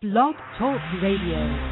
Blog Talk Radio.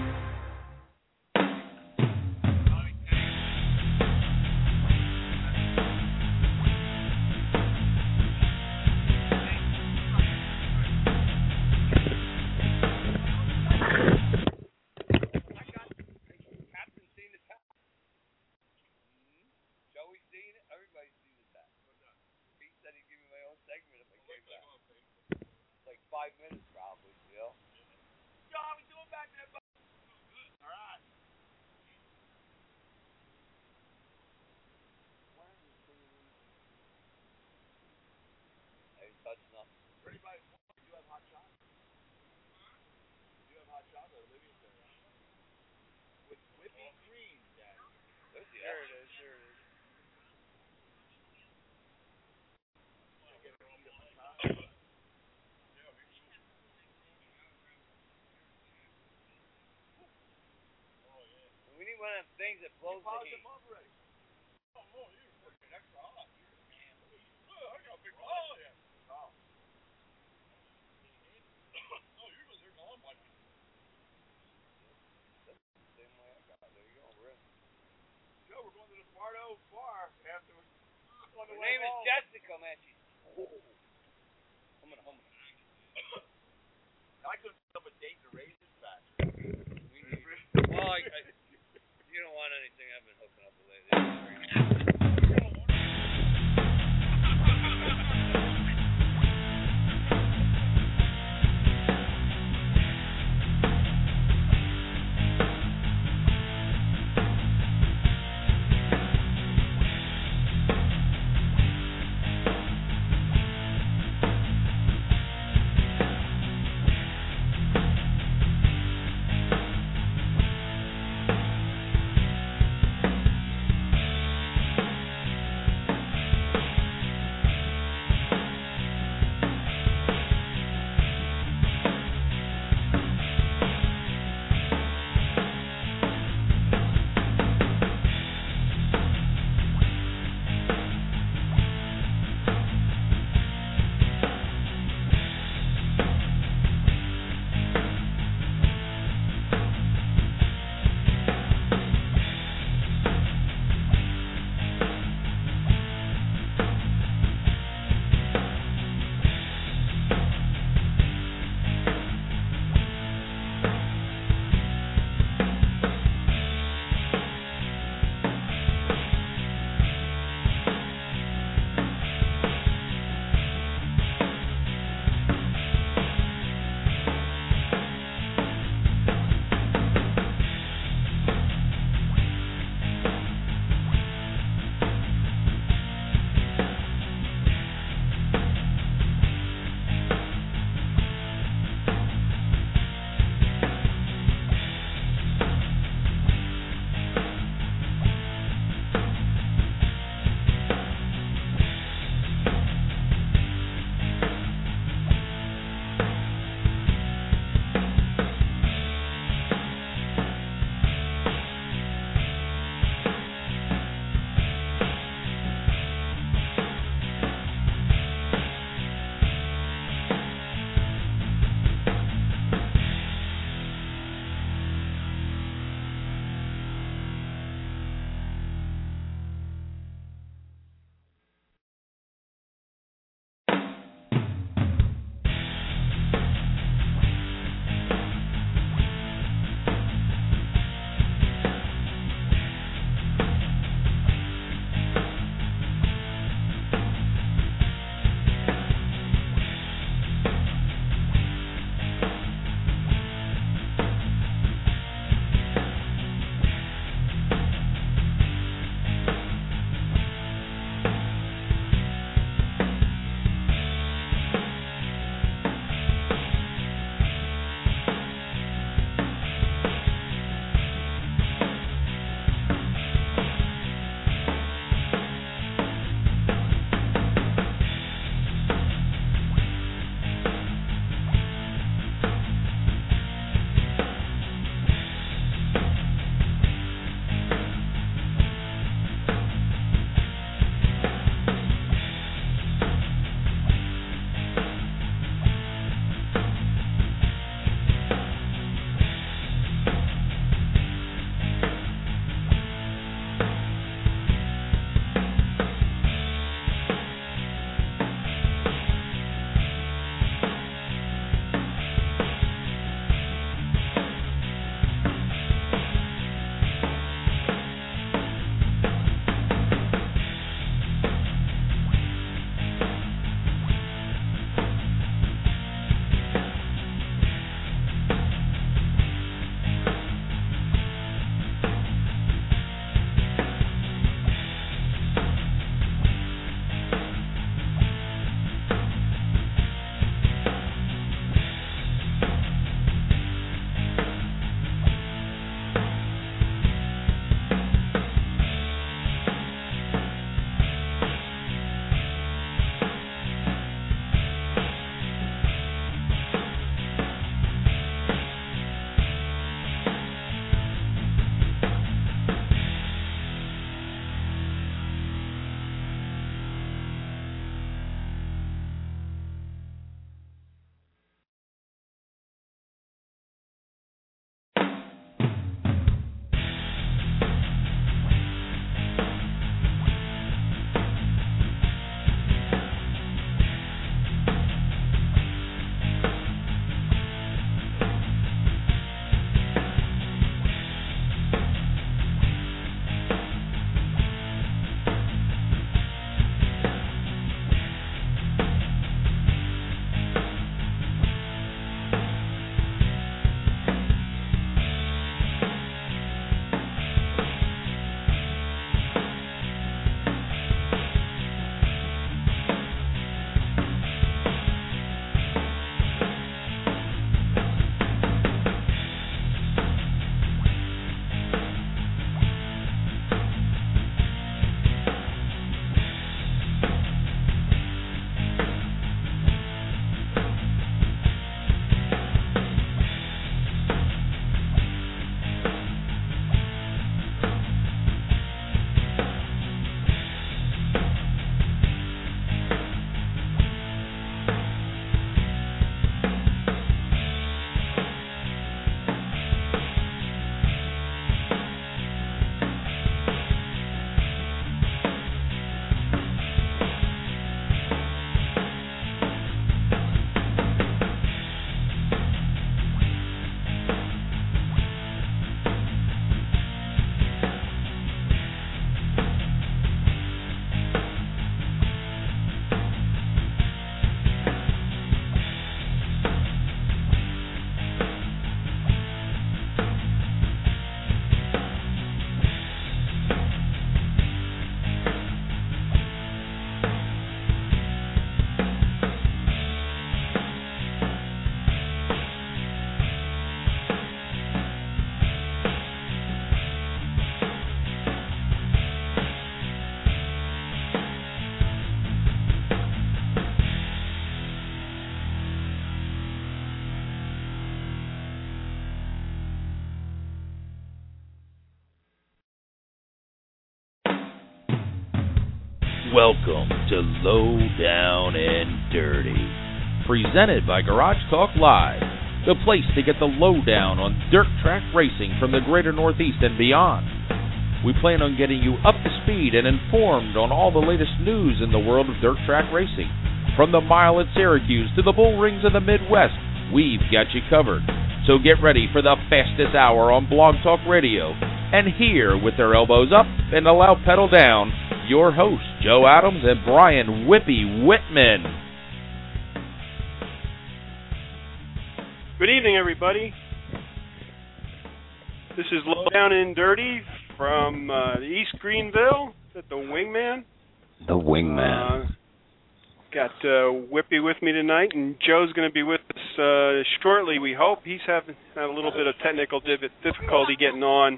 One of them things that blows the heat. Her name is Jessica, man. She's I couldn't pick up a date to raise this back. Well, you don't want anything I've been hooking up with lately. Welcome to Low Down and Dirty, presented by Garage Talk Live, the place to get the lowdown on dirt track racing from the greater Northeast and beyond. We plan on getting you up to speed and informed on all the latest news in the world of dirt track racing. From the mile at Syracuse to the bull rings of the Midwest, we've got you covered. So get ready for the fastest hour on Blog Talk Radio. And here, with their elbows up and a loud pedal down, your hosts, Joe Adams and Brian Whippy Whitman. Good evening, everybody. This is Low Down and Dirty from East Greenville at the Wingman. The Wingman. Got Whippy with me tonight, and Joe's going to be with us shortly, we hope. He's having a little bit of technical difficulty getting on.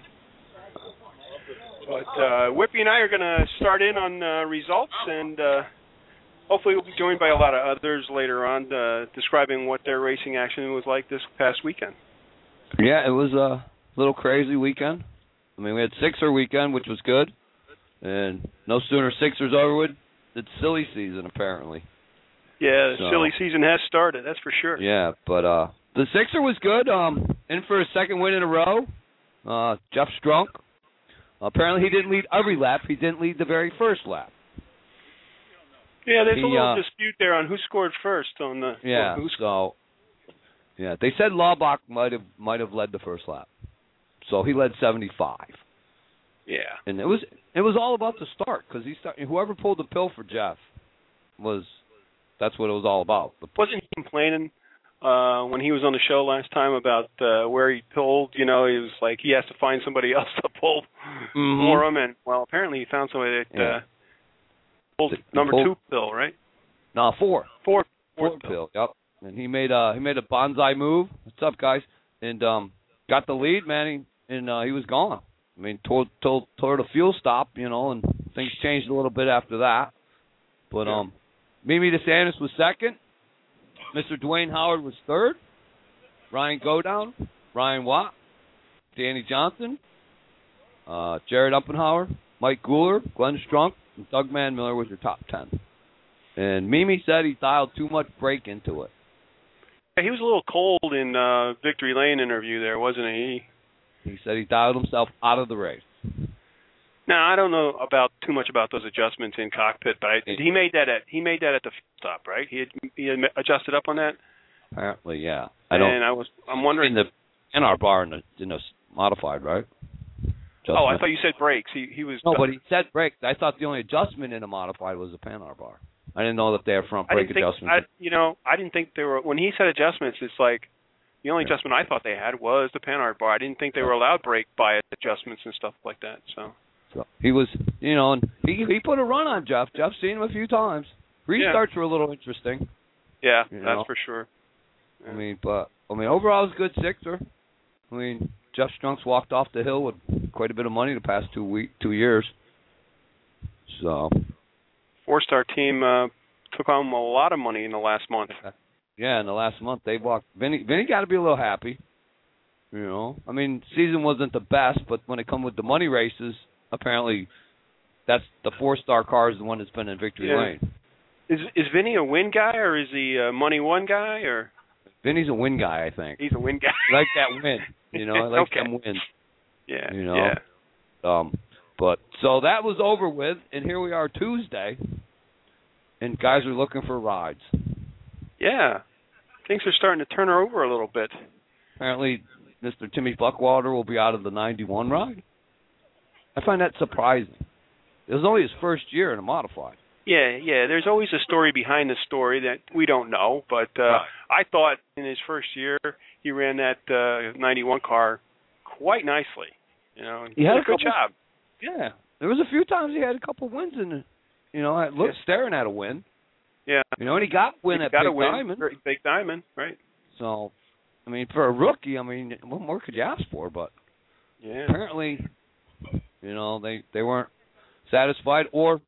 But Whippy and I are going to start in on results, and hopefully we'll be joined by a lot of others later on describing what their racing action was like this past weekend. Yeah, it was a little crazy weekend. I mean, we had Sixer weekend, which was good, and no sooner Sixer's over with, it's silly season, apparently. Yeah, the silly season has started, that's for sure. Yeah, but the Sixer was good. In for a second win in a row. Jeff Strunk. Apparently he didn't lead every lap. He didn't lead the very first lap. Yeah, there's a little dispute there on who scored first on the. Yeah, they said Laubach might have led the first lap, so he led 75. Yeah, and it was all about the start because whoever pulled the pill for Jeff that's what it was all about. Wasn't he complaining when he was on the show last time about where he pulled? You know, he was like he has to find somebody else to pull for him, and well, apparently he found somebody that pulled number 2 pill, right? No, 4. Fourth pill. Yep. And he made a bonsai move. What's up, guys? And got the lead, man. He was gone. I mean, toward the fuel stop, you know, and things changed a little bit after that. But Mimi DeSantis was second. Mr. Dwayne Howard was third. Ryan Godown, Ryan Watt, Danny Johnson, Jared Uppenhauer, Mike Guler, Glenn Strunk, and Doug Manmiller was your top 10. And Mimi said he dialed too much brake into it. Yeah, he was a little cold in Victory Lane interview there, wasn't he? He said he dialed himself out of the race. Now, I don't know too much about those adjustments in cockpit, but he made that at the stop, right? He had adjusted up on that. Apparently, yeah. I'm wondering in the NR bar in the modified, right? Oh, I thought you said brakes. He was. No, but he said brakes. I thought the only adjustment in a modified was the Panhard bar. I didn't know that they had front brake adjustments. I didn't think there were. When he said adjustments, it's like the only adjustment I thought they had was the Panhard bar. I didn't think they were allowed brake by adjustments and stuff like that. So he was, and he put a run on Jeff. Jeff's seen him a few times. Restarts were a little interesting. Yeah, that's for sure. Yeah. I mean, overall it was a good Sixer. I mean, Jeff Strunk's walked off the hill with quite a bit of money the past 2 years. So, 4-star team took home a lot of money in the last month. Yeah, in the last month they walked. Vinny got to be a little happy. I mean, season wasn't the best, but when it come with the money races, apparently that's the 4-star car is the one that's been in victory lane. Is Vinny a win guy or is he a money one guy or? Vinny's a win guy, I think. He's a win guy. I like that win. I like them wins. Yeah. Yeah. But so that was over with, and here we are Tuesday, and guys are looking for rides. Yeah. Things are starting to turn over a little bit. Apparently, Mr. Timmy Buckwater will be out of the 91 ride. I find that surprising. It was only his first year in a modified. Yeah. There's always a story behind the story that we don't know, but I thought in his first year he ran that 91 car quite nicely. He had a good job. Yeah, there was a few times he had a couple wins in. It looked staring at a win. Yeah. And he got win at Big Diamond. Big Diamond, right? So, I mean, for a rookie, what more could you ask for? But apparently, they weren't satisfied, or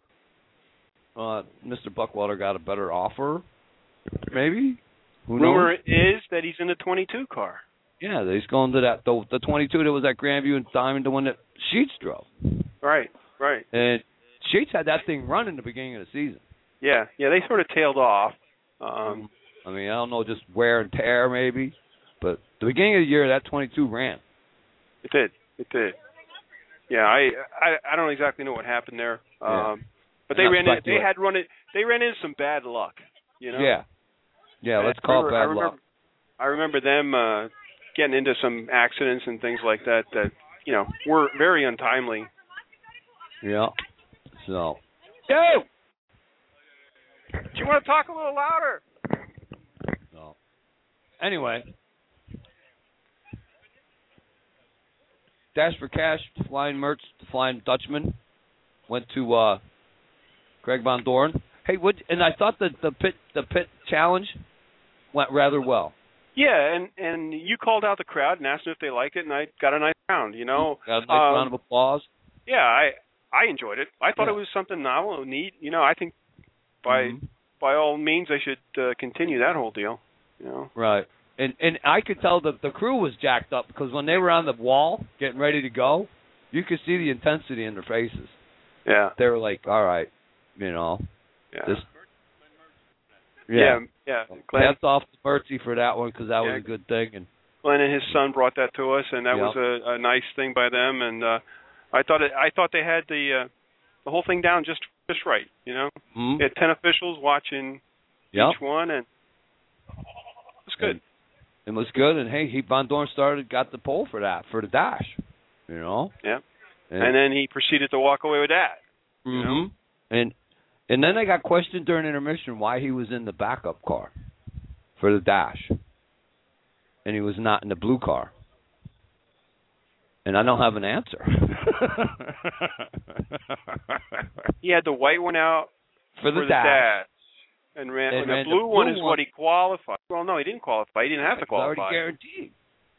Mr. Buckwater got a better offer, maybe. Rumor is that he's in the 22 car. Yeah, that he's going to the 22 that was at Grandview and Diamond, the one that Sheets drove. Right. And Sheets had that thing running the beginning of the season. Yeah, they sort of tailed off. I mean, I don't know, just wear and tear maybe, but the beginning of the year, that 22 ran. It did. Yeah, I don't exactly know what happened there. Yeah. But they ran into some bad luck, you know. Yeah, let's call it bad luck. I remember them getting into some accidents and things like that you know, were very untimely. Yeah. So. Yo! Do you want to talk a little louder? No. Anyway. Dash for Cash, Flying Mertz, the Flying Dutchman, went to Greg Van Doren. Hey, and I thought that the pit challenge went rather well. Yeah, and you called out the crowd and asked them if they liked it, and I got a nice round, you know. Got a nice round of applause. Yeah, I enjoyed it. I thought it was something novel and neat. You know, I think by all means they should continue that whole deal. You know. Right. And I could tell that the crew was jacked up because when they were on the wall getting ready to go, you could see the intensity in their faces. Yeah. They were like, all right, you know. Yeah. Yeah. Hats off to Mertzy for that one because that was a good thing. And Glenn and his son brought that to us, and that was a nice thing by them. And I thought they had the whole thing down just right. You know, they had 10 officials watching each one, and it was good. It was good, and hey, Van Doren got the pole for the dash. You know. Yeah. And then he proceeded to walk away with that. You know? And then I got questioned during intermission why he was in the backup car for the dash, and he was not in the blue car. And I don't have an answer. He had the white one out for the dash. And the blue one is what he qualified. Well, no, he didn't qualify. He didn't have to qualify. It's already guaranteed.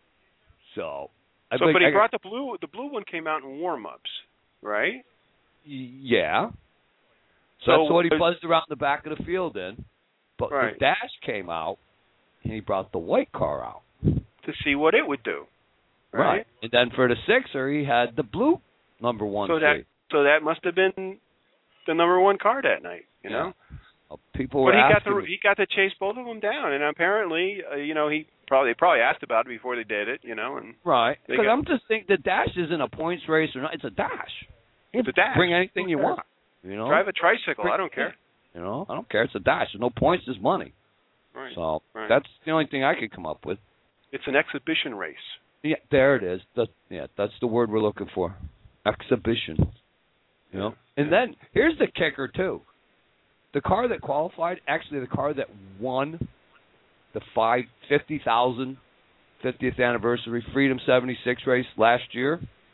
But he brought the blue. The blue one came out in warm-ups, right? Yeah. So that's what he buzzed around the back of the field in. But the dash came out, and he brought the white car out to see what it would do. Right. And then for the Sixer, he had the blue number one. So that must have been the number one car that night. You know. People were he got to chase both of them down, and apparently, you know, they probably asked about it before they did it, you know. And because I'm just thinking the dash isn't a points race or not; it's a dash. It's a dash. Bring anything you want, you know. Drive a tricycle. I don't care. You know, I don't care. It's a dash. There's no points. There's money. Right. So that's the only thing I could come up with. It's an exhibition race. Yeah, there it is. That's the word we're looking for. Exhibition. You know. And then here's the kicker too. The car that qualified, actually the car that won the 50,000 50th anniversary Freedom 76 race last year,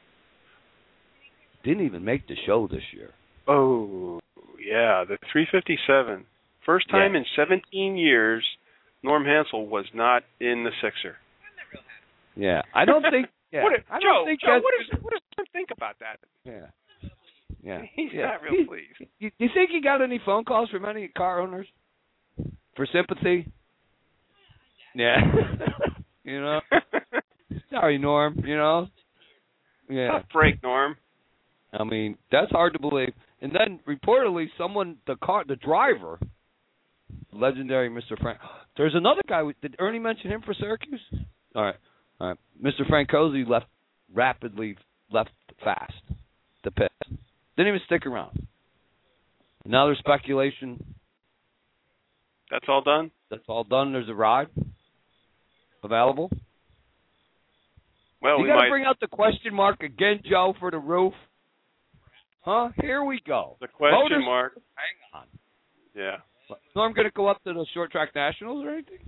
didn't even make the show this year. Oh, yeah, the 357. First time in 17 years, Norm Hansel was not in the Sixer. Yeah, I don't think. Yeah, Joe, what does Tim think about that? Yeah. Yeah, he's not real pleased. You think he got any phone calls from any car owners for sympathy? Yeah, you know. Sorry, Norm. You know. Yeah. Break, Norm. I mean, that's hard to believe. And then reportedly, the driver, legendary Mr. Frank. There's another guy. Did Ernie mention him for Syracuse? All right. Mr. Francosi rapidly left fast the pit. Didn't even stick around. Now there's speculation. That's all done? That's all done. There's a ride available. Well, you got to bring out the question mark again, Joe, for the roof. Huh? Here we go. The question mark. Hang on. Yeah. So I'm going to go up to the short track nationals or anything?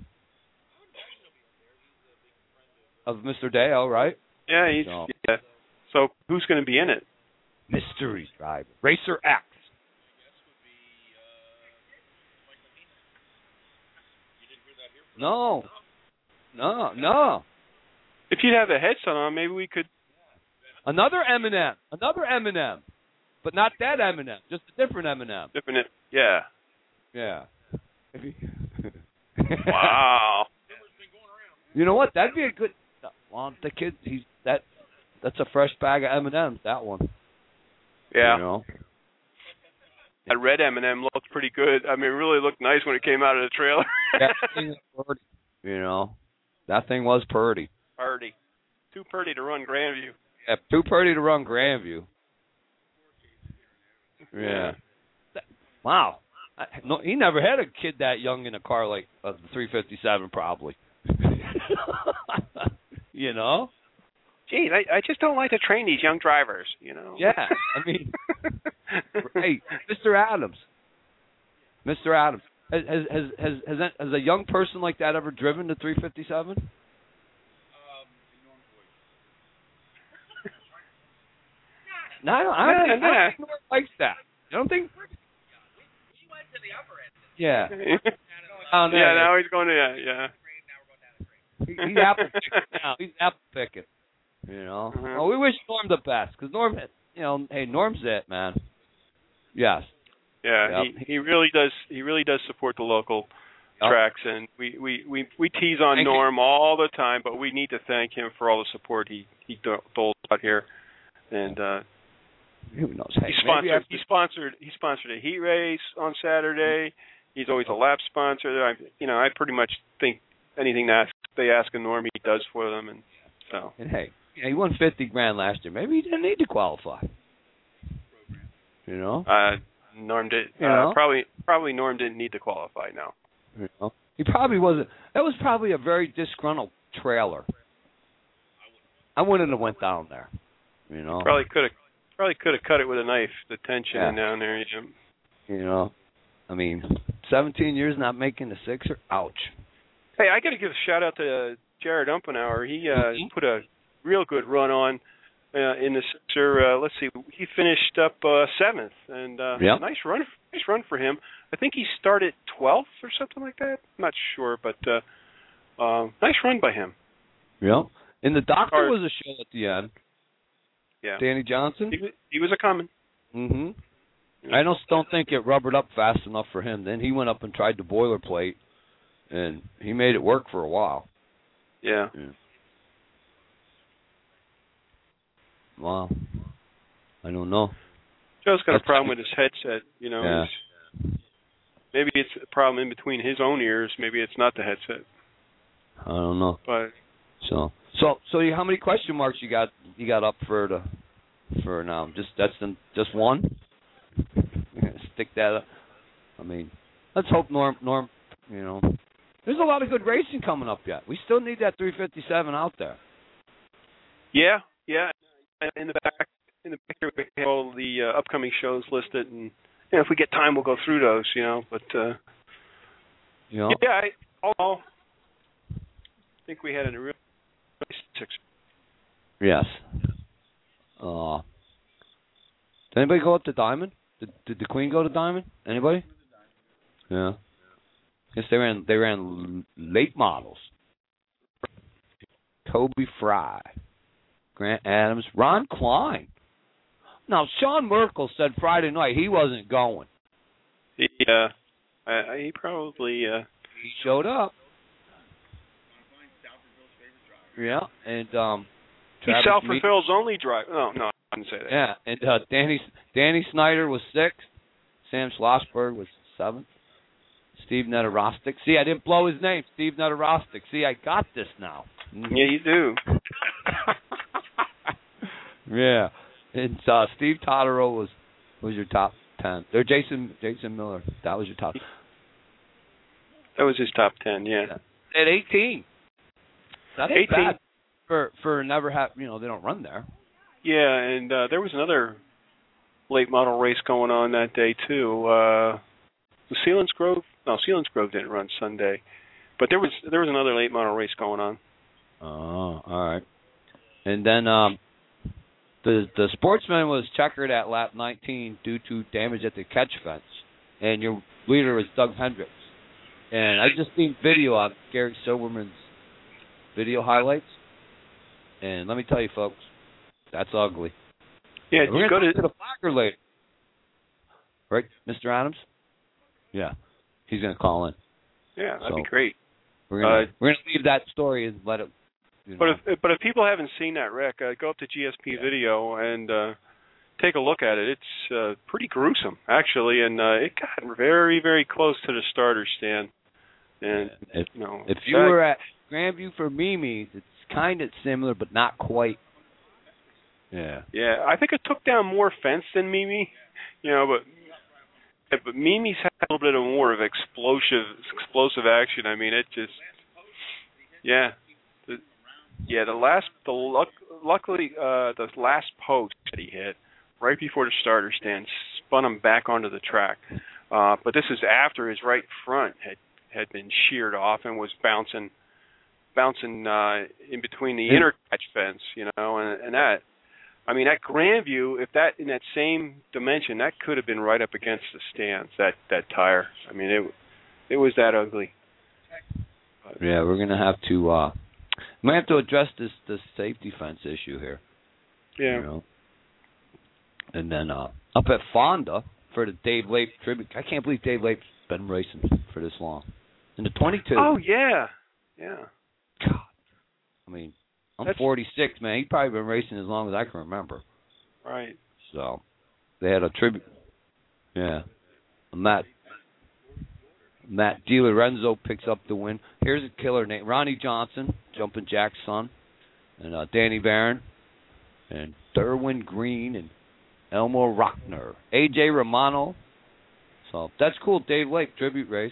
Of Mr. Deo, right? Yeah, So who's going to be in it? Mystery driver. Racer X. No. If you'd have a headset on, maybe we could. Another Eminem. But not that Eminem. Just a different Eminem. Yeah. Yeah. Wow. You know what? That'd be a good. Well, the kid, that's a fresh bag of M&Ms. That one. Yeah. You know? That red M&M looked pretty good. I mean, it really looked nice when it came out of the trailer. That thing was purty, that thing was purty. Purdy. Too purdy to run Grandview. Yeah, too purty to run Grandview. Yeah. Wow. No, he never had a kid that young in a car like a 357, probably. Gee, I just don't like to train these young drivers, Yeah, I mean, hey, Mr. Adams, has a young person like that ever driven the 357? No, I don't think Norm likes that. I don't think. He went to the upper end. Yeah. Now he's going to He's apple picking now. He's apple picking. Well, we wish Norm the best because Norm, hey, Norm's it, man. Yes. Yeah, yep. He really does. He really does support the local tracks, and we tease on Norm all the time, but we need to thank him for all the support he doles out here, and who knows? Hey, he sponsored a heat race on Saturday. He's always a lap sponsor. I pretty much think anything they ask of Norm, he does for them, and so. And hey, he won $50,000 last year. Maybe he didn't need to qualify. Norm did. Probably Norm didn't need to qualify now. He probably wasn't. That was probably a very disgruntled trailer. I wouldn't have went down there. Probably could have cut it with a knife. The tension down there. I mean, 17 years not making the Sixer. Ouch. Hey, I got to give a shout out to Jared Umpenauer. He put a real good run on in the Sixer. Let's see, he finished up 7th, and nice run for him. I think he started 12th or something like that. I'm not sure, but nice run by him. Yeah, and the doctor was a show at the end. Yeah, Danny Johnson. He was a coming. Mm-hmm. I don't think it rubbered up fast enough for him. Then he went up and tried the boilerplate, and he made it work for a while. Yeah. Wow. I don't know. Joe's got a problem with his headset. Yeah. Maybe it's a problem in between his own ears. Maybe it's not the headset. I don't know. But so how many question marks you got up for now? Just one? Stick that up. I mean, let's hope Norm. There's a lot of good racing coming up yet. We still need that 357 out there. Yeah. In the back here we have all the upcoming shows listed, and if we get time, we'll go through those. But I think we had a real nice Sixer. Yes. Did anybody go up to Diamond? Did the Queen go to Diamond? Anybody? Yeah. Yes, they ran late models. Toby Fry, Grant Adams, Ron Klein. Now, Sean Merkel said Friday night he wasn't going. Yeah, he probably. He showed up. Yeah, and he's Salford-Phil's only driver. No, I didn't say that. Yeah, and Danny Snyder was 6th. Sam Schlossberg was 7th. Steve Netorostick. See, I didn't blow his name. Steve Netorostick. See, I got this now. Yeah, you do. Yeah. And Steve Totaro was your top 10. Or Jason Miller. That was your top. That was his top 10, yeah. At 18. That's 18. bad for never have, they don't run there. Yeah, and there was another late model race going on that day, too. Was Sealands Grove? No, Sealands Grove didn't run Sunday. But there was another late model race going on. Oh, all right. And then the Sportsman was checkered at lap 19 due to damage at the catch fence. And your leader was Doug Hendricks. And I just seen video on Gary Silverman's video highlights. And let me tell you, folks, that's ugly. Yeah, we're going to the flagger later. Right, Mr. Adams? Yeah, he's going to call in. Yeah, that'd be great. We're going to leave that story and let it. But if people haven't seen that wreck, go up to GSP Video and take a look at it. It's pretty gruesome, actually, and it got very, very close to the starter stand. And if if you were at Grandview for Mimi's, it's kind of similar, but not quite. Yeah. Yeah, I think it took down more fence than Mimi, but Mimi's had a little bit of more of explosive action. I mean, it just, luckily the last post that he hit right before the starter stand spun him back onto the track. But this is after his right front had been sheared off and was bouncing in between the inner catch fence, and that. I mean, at Grandview, if that in that same dimension, that could have been right up against the stands. That tire. I mean, it was that ugly. Yeah, we're gonna have to. We have to address this safety fence issue here. Yeah. And then up at Fonda for the Dave Lape tribute. I can't believe Dave Lape's been racing for this long. In the 22. Oh yeah. God. I mean, I'm 46, man. He's probably been racing as long as I can remember. Right. So they had a tribute. Yeah. Matt DiLorenzo picks up the win. Here's a killer name. Ronnie Johnson, Jumpin' Jack's son, and Danny Barron, and Derwin Green, and Elmo Rockner. A.J. Romano. So that's cool. Dave Lake tribute race.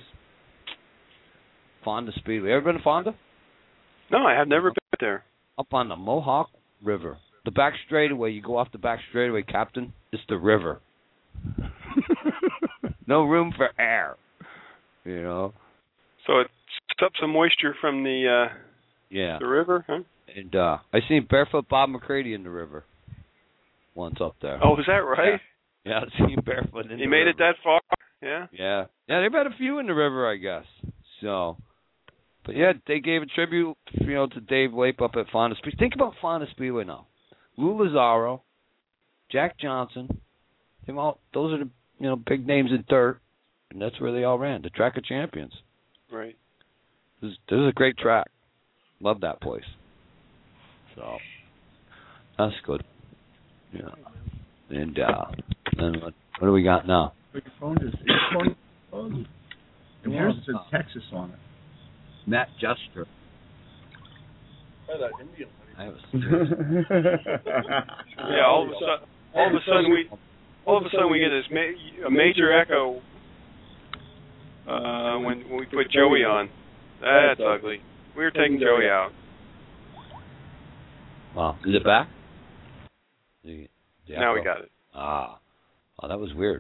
Fonda Speedway. Ever been to Fonda? No, I have never been there. Up on the Mohawk River. The back straightaway, you go off the back straightaway, Captain, it's the river. No room for air. So it sucks up some moisture from the river, huh? And I seen Barefoot Bob McCready in the river once up there. Oh, is that right? Yeah, I seen Barefoot in the river. He made it that far? Yeah? Yeah, they've had a few in the river, I guess. So... But yeah, they gave a tribute, to Dave Lape up at Fonda Speedway. Think about Fonda Speedway now. Lou Lazzaro, Jack Johnson, those are the big names in dirt, and that's where they all ran, the Track of Champions. Right. This is a great track. Love that place. So that's good. Yeah. And then what do we got now? Your phone is and here's the Texas on it. Matt Juster. Yeah, all of a sudden we get this a major echo when we put Joey on. That's ugly. We were taking Joey out. Wow, is it back? Now we got it. Oh, that was weird.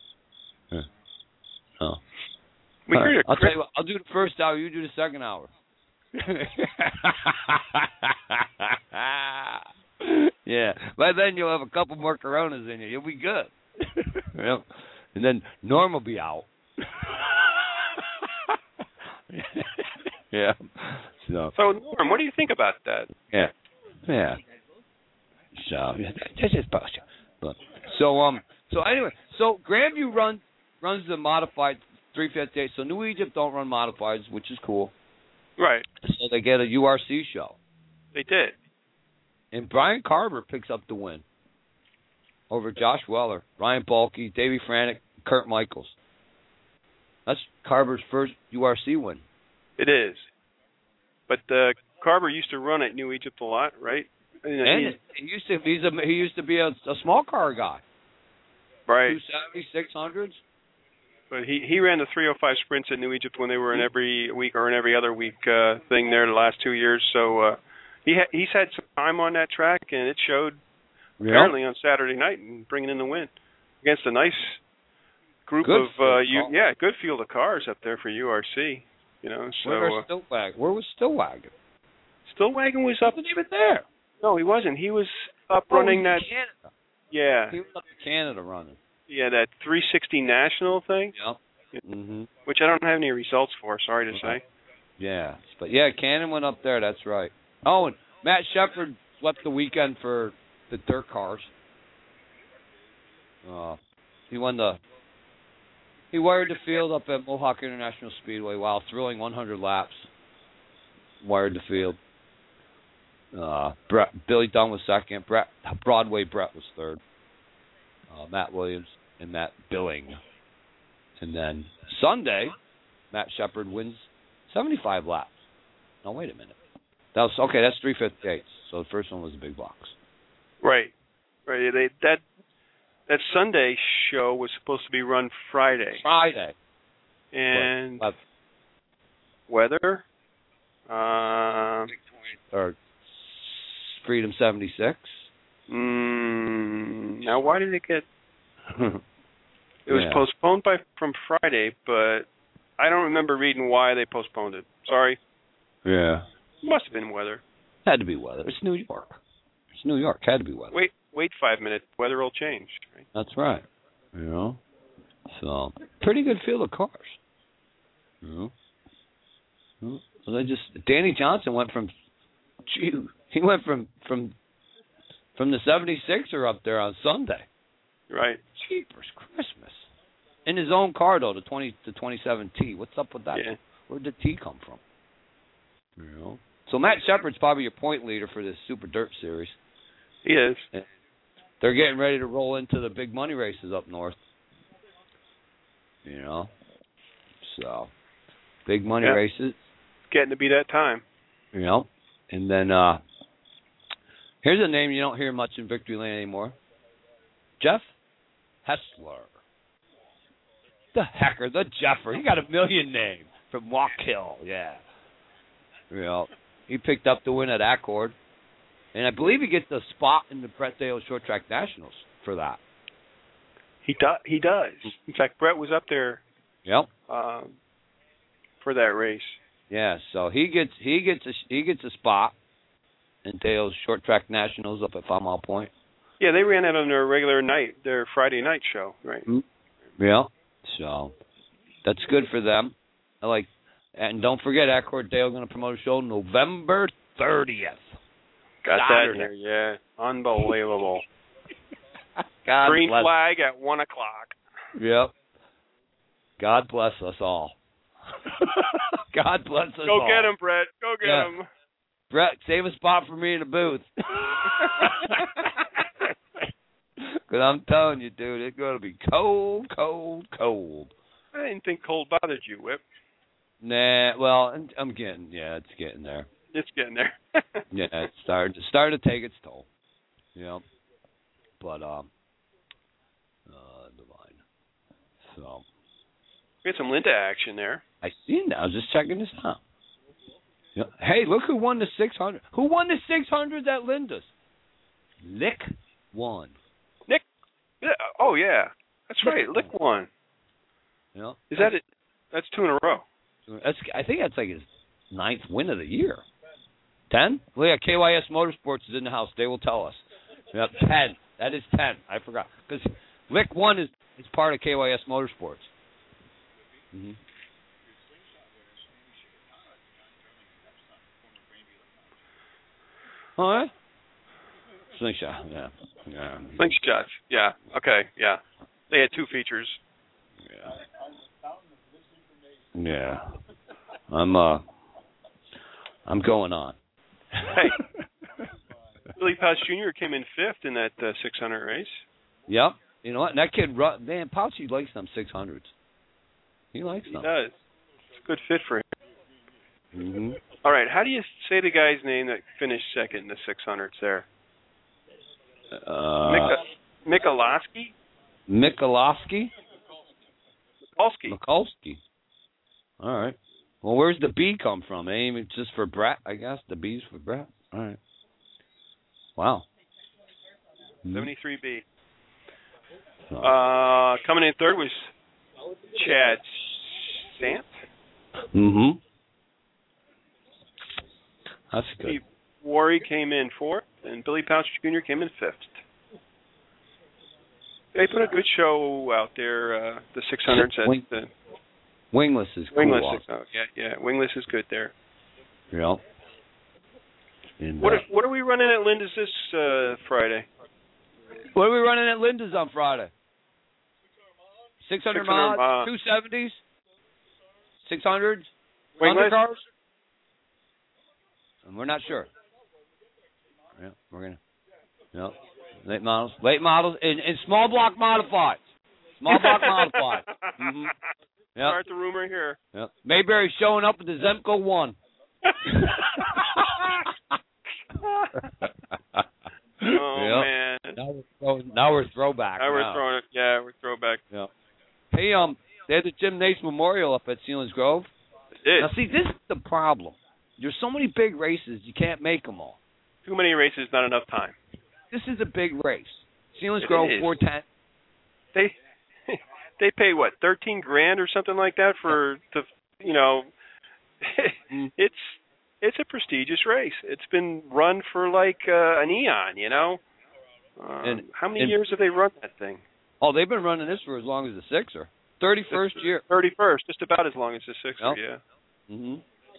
Oh. I'll tell you what, I'll do the first hour, you do the second hour. Yeah. By then you'll have a couple more Coronas in you. You'll be good. Yep. And then Norm will be out. Yeah. So Norm, what do you think about that? Yeah. Yeah. So this is bullshit. But so anyway, so Grandview runs the modified 358. So New Egypt don't run modifieds, which is cool. Right. So they get a URC show. They did. And Brian Carver picks up the win over Josh Weller, Ryan Balke, Davey Franek, Kurt Michaels. That's Carver's first URC win. It is. But Carver used to run at New Egypt a lot, right? And he used to be a small car guy. Right. 270, 600s. But he ran the 305 sprints at New Egypt when they were an every week or an every other week thing there the last 2 years. So he's had some time on that track, and it showed apparently on Saturday night and bringing in the win against a nice group good good field of cars up there for URC. So where was Stillwagon? Stillwagon was up. He wasn't even there. No, he wasn't. He was up running that. Canada. Yeah. He was up to Canada running. Yeah, that 360 National thing. Yep. Mm-hmm. Which I don't have any results for, sorry to say. Yeah. But yeah, Cannon went up there, that's right. Oh, and Matt Shepard swept the weekend for the dirt cars. He wired the field up at Mohawk International Speedway while thrilling 100 laps. Wired the field. Billy Dunn was second. Broadway Brett was third. Matt Williams and Matt Billing. And then Sunday, Matt Shepard wins 75 laps. No, wait a minute. That's 358. So the first one was a big box. Right. That Sunday show was supposed to be run Friday. And weather? Or Freedom 76. Now, why did it get... It was postponed from Friday, but I don't remember reading why they postponed it. Sorry. Yeah. It must have been weather. Had to be weather. It's New York. Had to be weather. Wait 5 minutes. Weather will change. Right? That's right. So pretty good field of cars. Danny Johnson went from the 76er up there on Sunday. Right. Jeepers Christmas. In his own car though, the 27 T. What's up with that? Yeah. Where'd the T come from? So Matt Shepard's probably your point leader for this Super Dirt Series. He is. They're getting ready to roll into the big money races up north. So big money races. Getting to be that time. And then here's a name you don't hear much in Victory Lane anymore. Jeff Hessler. The Hecker, the Jeffer. He got a million names from Walk Hill. Yeah. He picked up the win at Accord. And I believe he gets a spot in the Brett Dale Short Track Nationals for that. He does. In fact, Brett was up there. Yep. For that race. Yeah, so he gets a spot in Dale's Short Track Nationals up at 5 Mile Point. Yeah, they ran it on their regular night, their Friday night show, right? Yeah. So that's good for them. And don't forget, Accord Dale going to promote a show November 30th. Got that in there, yeah. Unbelievable. Green flag at 1 o'clock. Yep. God bless us all. God bless us all. Go get him, Brett. Go get him. Brett, save a spot for me in the booth. Because I'm telling you, dude, it's going to be cold, cold, cold. I didn't think cold bothered you, Whip. Nah, well, it's getting there. It's getting there. Yeah, it's starting to take its toll. But divine. So we had some Linda action there. I seen that. I was just checking this out. Hey, look who won the 600. Who won the 600s at Linda's? Lick won. Nick. Oh yeah, that's right. Lick won. Is that it? That's 2 in a row. I think that's like his 9th win of the year. 10? Well, yeah, KYS Motorsports is in the house. They will tell us. 10. That is 10. I forgot. Because Lick 1 is part of KYS Motorsports. Mm-hmm. All right. Slingshot, yeah. Slingshots, yeah. Okay, yeah. They had 2 features. Yeah. I'm going on. Hey, Billy Pouch Jr. came in 5th in that 600 race. Yep. You know what? And that kid, man, Pouchy likes them 600s. He likes them. He does. It's a good fit for him. Mm-hmm. All right, how do you say the guy's name that finished 2nd in the 600s there? Michalowski? Mikulski? Mikulski. All right. Well, where's the B come from? It's just for Brett, I guess. The B's for Brett. All right. Wow. 73B. Coming in 3rd was Chad Sant. Mm-hmm. That's good. Steve Worry came in 4th, and Billy Pouch Jr. came in 5th. They put a good show out there, the 600s. Wingless is cool. Wingless Wingless is good there. Yeah. And, what are we running at Linda's this Friday? What are we running at Linda's on Friday? 600 miles, 270s, 600s, undercars? And we're not sure. Yeah, we're gonna. No. Late models, and small block modified. Small block modified. Mm-hmm. Yep. Start the rumor here. Yep. Mayberry's showing up at the Zemco 1. Oh, man. Now we're throwback. We're throwback. Yeah. Hey, they had the Jim Nace Memorial up at Sealands Grove. It did. Now, see, this is the problem. There's so many big races, you can't make them all. Too many races, not enough time. This is a big race. Sealands Grove, 410. They pay what, $13,000 or something like that for it's a prestigious race. It's been run for like an eon, how many years have they run that thing? Oh, they've been running this for as long as the Sixer. 31st year. 31st, just about as long as the Sixer, yep. Yeah. Mhm.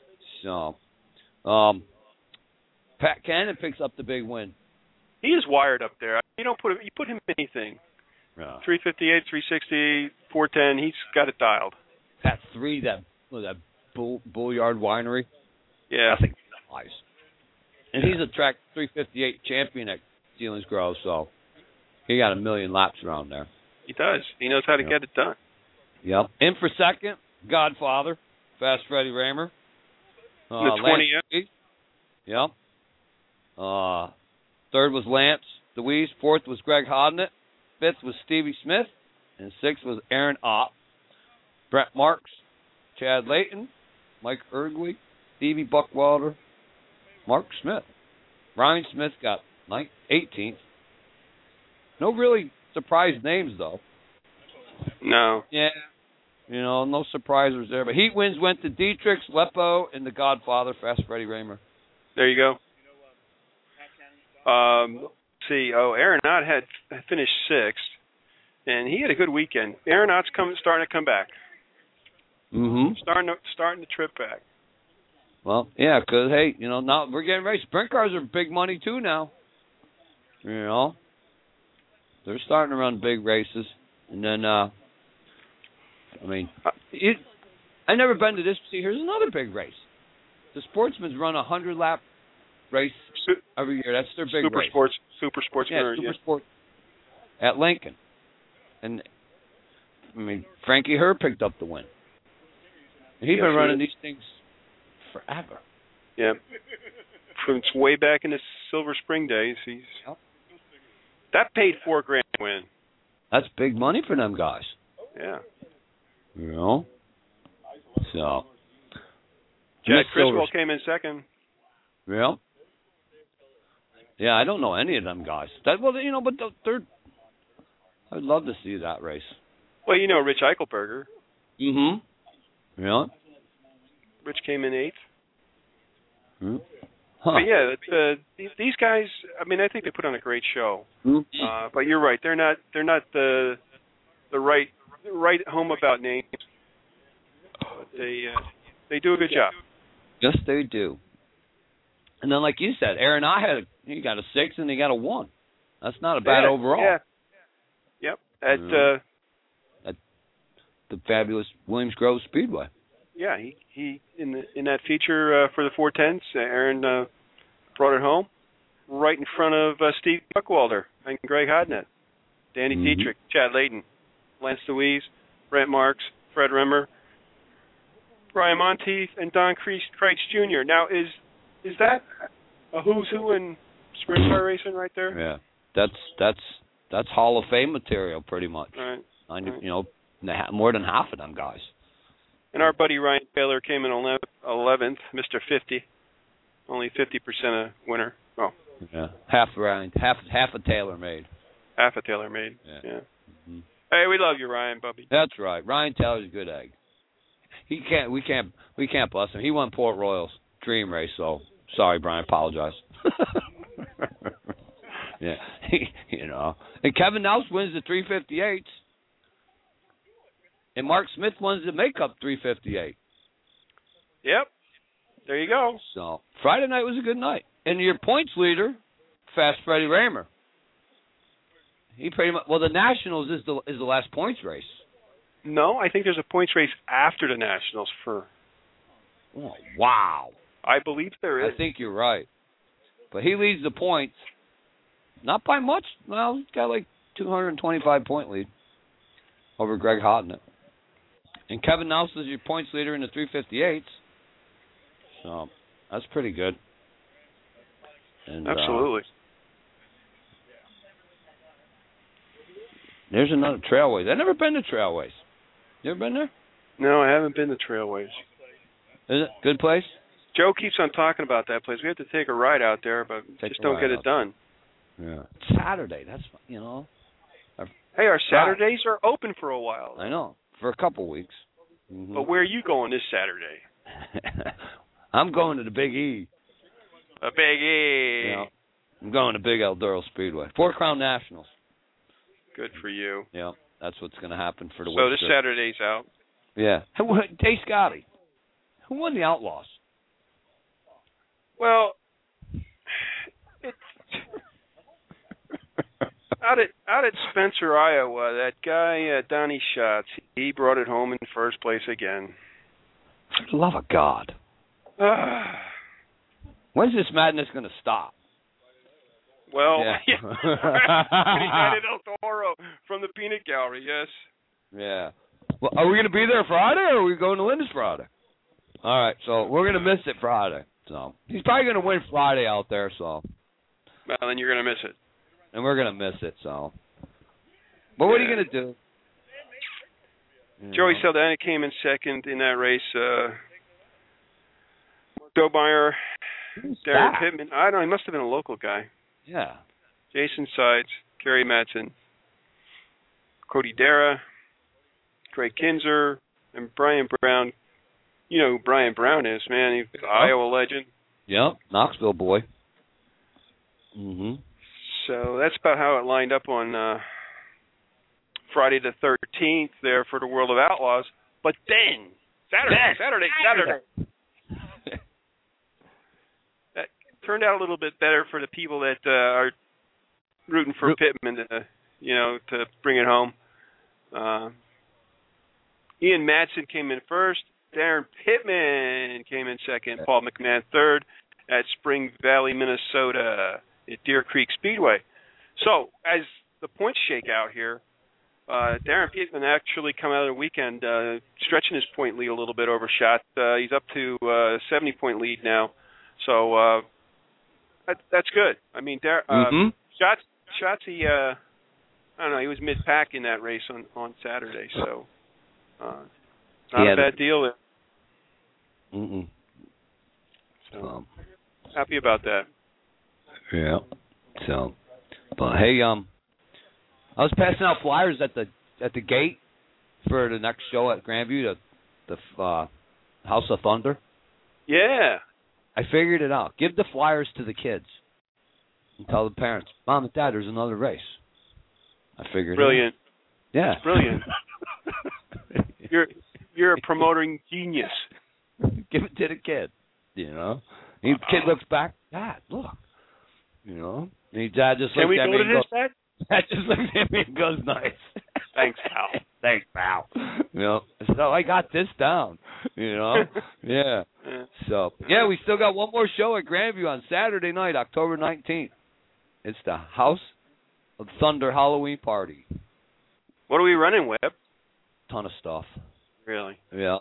So, Pat Cannon picks up the big win. He is wired up there. You put him in anything. Yeah. 358, 360, 410. He's got it dialed. That Bullyard Winery. Yeah. I think that's nice. And he's a track 358 champion at Sealands Grove, so he got 1 million laps around there. He does. He knows how to get it done. Yep. In for second, Godfather, Fast Freddie Raymer. The 20. Yep. Third was Lance DeWeese. Fourth was Greg Hodnett. Fifth was Stevie Smith. And sixth was Aaron Opp. Brett Marks, Chad Layton, Mike Erdwig, Stevie Buckwalter, Mark Smith. Ryan Smith got 18th. No really surprise names, though. No. Yeah. No surprises there. But Heat wins went to Dietrich, Lepo, and the Godfather, Fast Freddie Raymer. There you go. Aaron Ott had finished 6th, and he had a good weekend. Aaron Ott's starting to come back. Mm-hmm. Starting to trip back. Well, yeah, because, hey, now we're getting ready. Sprint cars are big money, too, now. They're starting to run big races. And then, I never been to this. See, here's another big race. The Sportsman's run a 100-lap race every year. That's their big race. Super Sportsman. Yeah, Sport at Lincoln. And, Frankie Herr picked up the win. And he's been running these things forever. Yeah. From way back in the Silver Spring days. That paid $4,000 to win. That's big money for them guys. Yeah. So. Chad Criswell came in second. Yeah. Yeah, I don't know any of them guys. But they're. I'd love to see that race. Well, Rich Eichelberger. Mm-hmm. Yeah. Rich came in 8th. Mm-hmm. Huh. But yeah, these guys. I think they put on a great show. Mm-hmm. But you're right. They're not the right home about names. But they do a good job. Yes, they do. And then, like you said, Aaron Ott he got a 6 and he got a 1. That's not a bad overall. Yeah. Yep. At the fabulous Williams Grove Speedway. Yeah, he in that feature for the 410s, Aaron brought it home right in front of Steve Buckwalter and Greg Hodnett, Danny Dietrich, Chad Layton, Lance DeWeese, Brent Marks, Fred Rimmer, Brian Monteith, and Don Kreitz Jr. Now, is that a who's who in sprint car racing right there? Yeah, that's Hall of Fame material pretty much. Right. More than half of them guys. And our buddy Ryan Taylor came in 11th, Mr. 50, only 50% a winner. Oh, yeah, half a Taylor made. Half a Taylor made. Yeah. Mm-hmm. Hey, we love you, Ryan, Bubby. That's right. Ryan Taylor's a good egg. We can't bust him. He won Port Royal's dream race, so sorry, Brian. Apologize. Yeah, And Kevin Nelson wins the 358s. And Mark Smith wins the makeup 358. Yep. There you go. So Friday night was a good night. And your points leader, Fast Freddie Raymer. He pretty much the Nationals is the last points race. No, I think there's a points race after the Nationals for. Oh, wow. I believe there is. I think you're right. But he leads the points. Not by much. Well, he's got like 225-point lead over Greg Hodnett. And Kevin Nelson is your points leader in the 358s. So that's pretty good. And, Absolutely. There's another Trailways. I've never been to Trailways. You ever been there? No, I haven't been to Trailways. Is it good place? Joe keeps on talking about that place. We have to take a ride out there, but just don't get it done. Yeah. Saturday. That's, you know. Hey, our Saturdays are open for a while. I know. For a couple weeks. Mm-hmm. But where are you going this Saturday? I'm going to the Big E. A Big E. Yeah. I'm going to Big Eldora Speedway. Four Crown Nationals. Good for you. Yeah, that's what's going to happen for the So this Saturday's out. Yeah. Hey, Scotty, who won the Outlaws? Well, it's out at Spencer, Iowa. That guy Donnie Schatz, he brought it home in first place again. For the love of God. When's this madness going to stop? Well, yeah. United El Toro from the Peanut Gallery, yes. Yeah. Well, are we going to be there Friday, or are we going to Linda's Friday? All right, so we're going to miss it Friday. So he's probably going to win Friday out there. So. Well, then you're going to miss it. And we're going to miss it. So. But what are you going to do? Joey Saldana came in second in that race. Domeyer, Darren Pittman. I don't know. He must have been a local guy. Yeah. Jason Sides, Kerry Madsen, Cody Dara, Craig Kinzer, and Brian Brown. You know who Brian Brown is, man. He's an Iowa legend. Yep, Knoxville boy. So that's about how it lined up on Friday the 13th there for the World of Outlaws. But then, Saturday. That turned out a little bit better for the people that are rooting for Pittman to bring it home. Ian Madsen came in first. Darren Pittman came in second. Paul McMahon third at Spring Valley, Minnesota at Deer Creek Speedway. So as the points shake out here, Darren Pittman actually come out of the weekend stretching his point lead a little bit over Schatz. He's up to 70-point lead now. So that's good. I mean, Schatz, he I don't know, he was mid-pack in that race on Saturday. So not a bad deal there. So happy about that. Yeah. So, but hey, I was passing out flyers at the gate for the next show at Grandview, the House of Thunder. Yeah. I figured it out. Give the flyers to the kids and tell the parents, Mom and Dad, there's another race. I figured. Brilliant. It out. Yeah. That's brilliant. You're a promoting genius. Give it to the kid. You know, the kid looks back. Dad, look. You know, and Dad just looks at me and goes. Dad just looks at me and goes, "Nice, thanks, pal. Thanks, pal." You know, so I got this down. You know, yeah. So yeah, we still got one more show at Grandview on Saturday night, October 19th. It's the House of Thunder Halloween party. What are we running, Webb? Ton of stuff. Really? Yeah.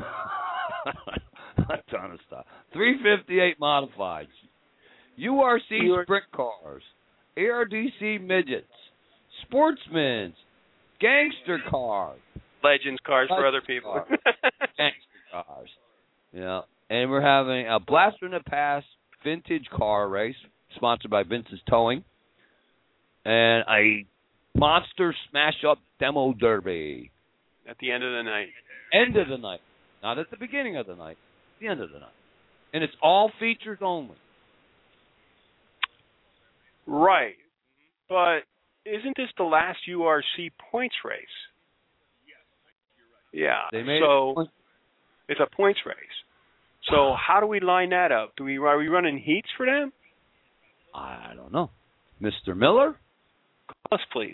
A ton of stuff. 358 modifieds. URC sprint cars. ARDC midgets. Sportsmen's. Gangster cars. Legends cars for other people. Gangster cars. Yeah. And we're having a Blaster in the Past vintage car race sponsored by Vince's Towing. And a Monster Smash Up Demo Derby. At the end of the night. End of the night. Not at the beginning of the night. The end of the night. And it's all features only. Right. But isn't this the last URC points race? Yeah. It's a points race. So how do we line that up? Are we running heats for them? I don't know. Mr. Miller? Call us, please.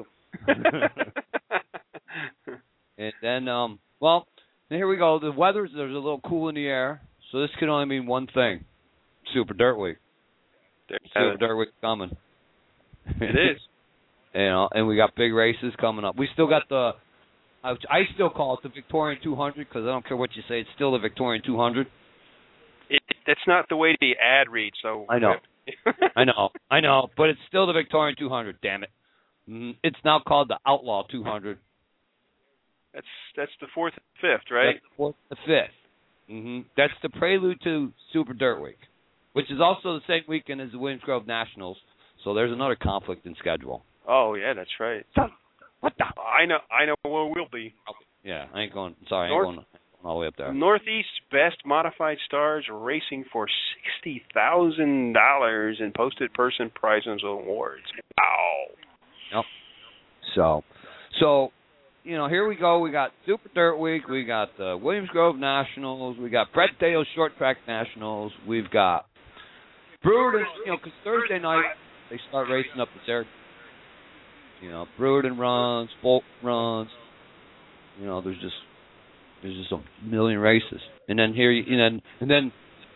And then, well, here we go. The weather's, there's a little cool in the air, so this can only mean one thing. Super Dirt Week. Super Dirt Week coming. It is. And we got big races coming up. We still got I still call it the Victorian 200 because I don't care what you say. It's still the Victorian 200. That's not the way the ad reads, so. I know. I know. But it's still the Victorian 200, damn it. It's now called the Outlaw 200. That's the 4th and 5th, right? That's the 4th and 5th. That's the prelude to Super Dirt Week, which is also the same weekend as the Williams Grove Nationals. So there's another conflict in schedule. Oh yeah, that's right. What the? I know where we'll be. Yeah, I ain't going. Sorry, I ain't going all the way up there. Northeast's best modified stars racing for $60,000 in posted person prizes and awards. Wow. Yep. So, here we go. We got Super Dirt Week. We got the Williams Grove Nationals. We got Brett Dale Short Track Nationals. We've got Brewerton. Because Thursday night they start racing up the Syracuse. Brewerton runs, Folk runs. There's just a million races, and then and then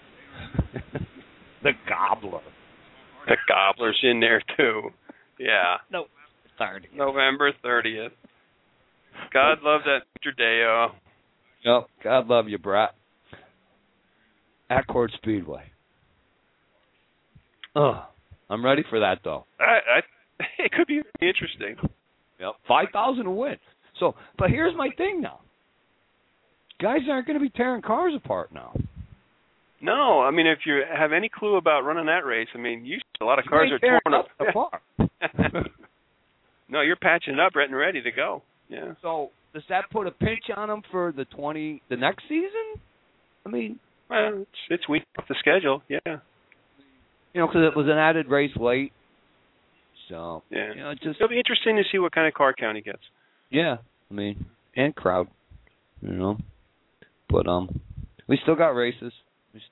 the Gobbler. The Gobbler's in there too. Yeah. No, 30th. November 30th. God love that Mr. Deo. Yep. God love you, Brett. Accord Speedway. I'm ready for that though. It could be interesting. Yep. 5,000 to win. So, but here's my thing now. Guys aren't going to be tearing cars apart now. No, I mean, if you have any clue about running that race, I mean, a lot of cars are torn up. Apart. No, you're patching it up, and ready to go. Yeah. So, does that put a pinch on them for the next season? I mean, well, it's weak off the schedule. Yeah. Because it was an added race late. So, yeah. it'll be interesting to see what kind of car count he gets. Yeah, I mean, and crowd, But we still got races. Just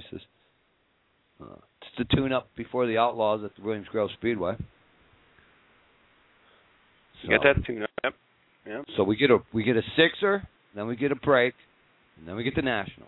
to tune up before the Outlaws at the Williams Grove Speedway. So, you got that tune up. Yep. So we get a sixer, then we get a break, and then we get the Nationals,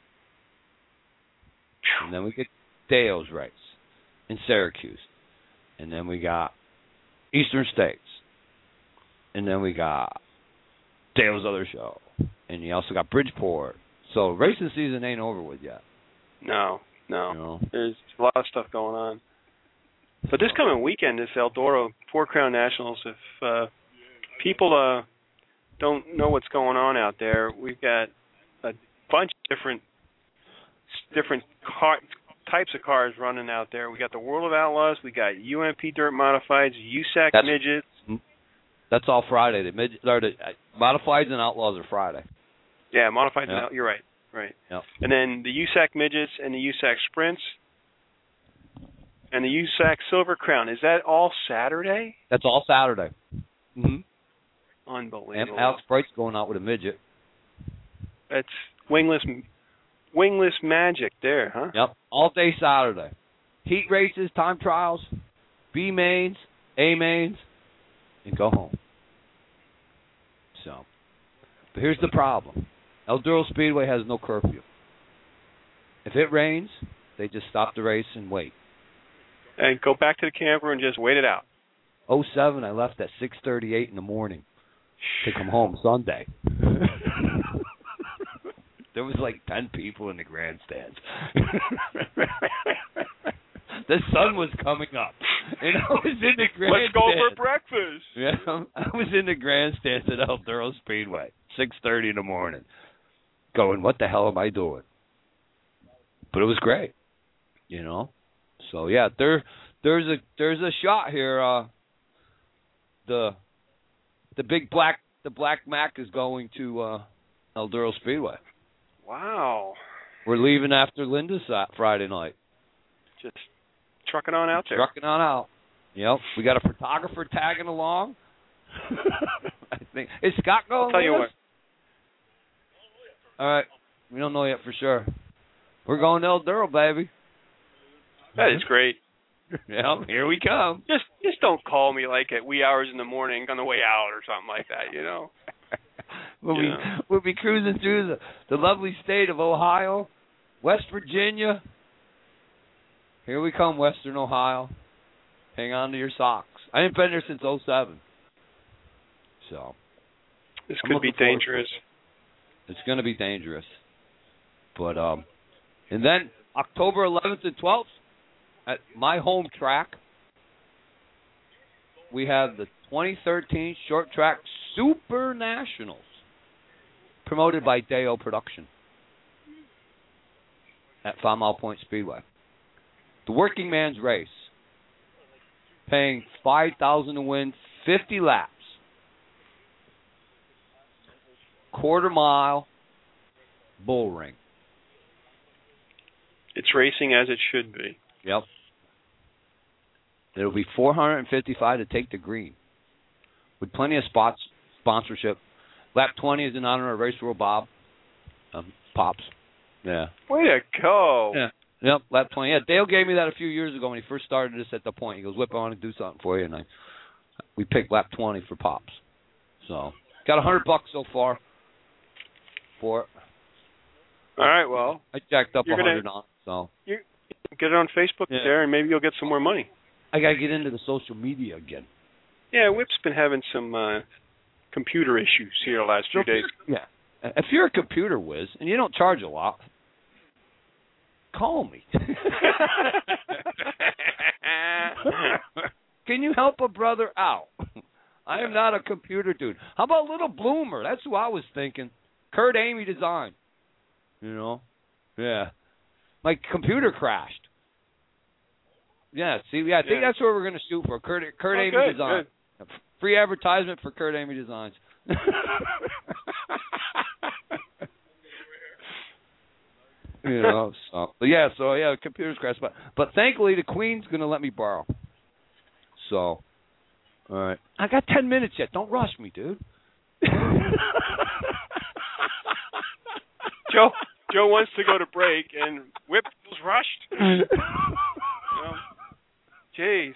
and then we get Deo's race in Syracuse. And then we got Eastern States. And then we got Dale's other show. And you also got Bridgeport. So racing season ain't over with yet. No. There's a lot of stuff going on. But this coming weekend is Eldora Four Crown Nationals. If people don't know what's going on out there, we've got a bunch of different types of cars running out there. We got the World of Outlaws. We got UMP Dirt Modifieds, USAC Midgets. That's all Friday. The Modifieds and Outlaws are Friday. Yeah, Modifieds and Outlaws. You're right. Right. Yep. And then the USAC Midgets and the USAC Sprints and the USAC Silver Crown. Is that all Saturday? That's all Saturday. Mm-hmm. Unbelievable. And Alex Bright's going out with a midget. That's wingless magic there, huh? Yep. All day Saturday. Heat races, time trials, B mains, A mains, and go home. So, but here's the problem. Eldora Speedway has no curfew. If it rains, they just stop the race and wait. And go back to the camper and just wait it out. 07, I left at 6:38 in the morning to come home Sunday. There was like 10 people in the grandstands. The sun was coming up, and I was in the grandstands. Let's go for breakfast. Yeah, I was in the grandstands at Eldora Speedway, 6:30 in the morning, going, "What the hell am I doing?" But it was great, you know. So yeah, there's a shot here. The Black Mac is going to Eldora Speedway. Wow. We're leaving after Linda's Friday night. Just trucking on out there. Trucking on out. Yep. We got a photographer tagging along. I think. Is Scott going? I'll tell you what. All right. We don't know yet for sure. We're going to Eldora, baby. That is great. Yeah, here we come. Just don't call me like at wee hours in the morning on the way out or something like that, you know. We'll be cruising through the lovely state of Ohio, West Virginia. Here we come, Western Ohio. hang on to your socks. I ain't been there since '07. So. This I'm could be looking forward to dangerous. It's going to be dangerous. But, and then October 11th and 12th at my home track, we have the 2013 Short Track Super Nationals, promoted by Deo Production at 5 Mile Point Speedway. The working man's race, paying $5,000 to win 50 laps. Quarter-mile bull ring. It's racing as it should be. Yep. It'll be $455 to take the green, with plenty of spots, sponsorship. Lap 20 is in honor of Race World Bob. Pops. Yeah. Way to go. Yeah. Yep, lap 20. Yeah, Dale gave me that a few years ago when he first started this at the point. He goes, Whip, I want to do something for you. And we picked lap 20 for Pops. So, got $100 so far for it. All right, well. I jacked up 100 on it, so. Get it on Facebook there, and maybe you'll get some more money. I got to get into the social media again. Yeah, Whip's been having some computer issues here the last few days. Yeah. If you're a computer whiz and you don't charge a lot, call me. Can you help a brother out? I am not a computer dude. How about Little Bloomer? That's who I was thinking. Kurt Amy Design. You know? Yeah. My computer crashed. Yeah, see, I think that's what we're going to shoot for. Kurt Amy Design. Good. Free advertisement for Kurt Amy Designs. You know, so computers crashed. But thankfully, the Queen's going to let me borrow. So, all right. I got 10 minutes yet. Don't rush me, dude. Joe wants to go to break, and Whip feels rushed. You know, jeez.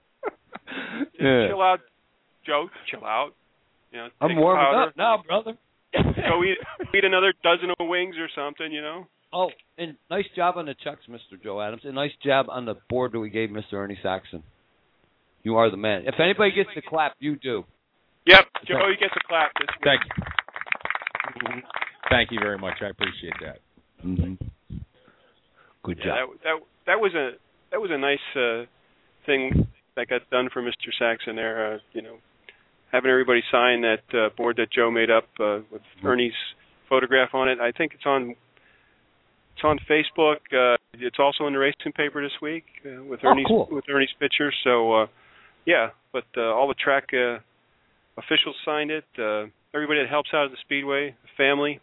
Chill out, Joe. Chill out. You know, I'm warming up now, brother. Go eat another dozen of wings or something, you know. Oh, and nice job on the checks, Mr. Joe Adams, and nice job on the board that we gave Mr. Ernie Saxon. You are the man. If anybody gets the clap, you do. Yep, Joe, you get the clap. Thank you. Thank you very much. I appreciate that. Mm-hmm. Good job. That was a nice thing that got done for Mr. Saxon there. You know, having everybody sign that board that Joe made up with Ernie's photograph on it. I think it's on Facebook. It's also in the racing paper this week with Ernie's picture. So but all the track officials signed it. Everybody that helps out at the Speedway, the family,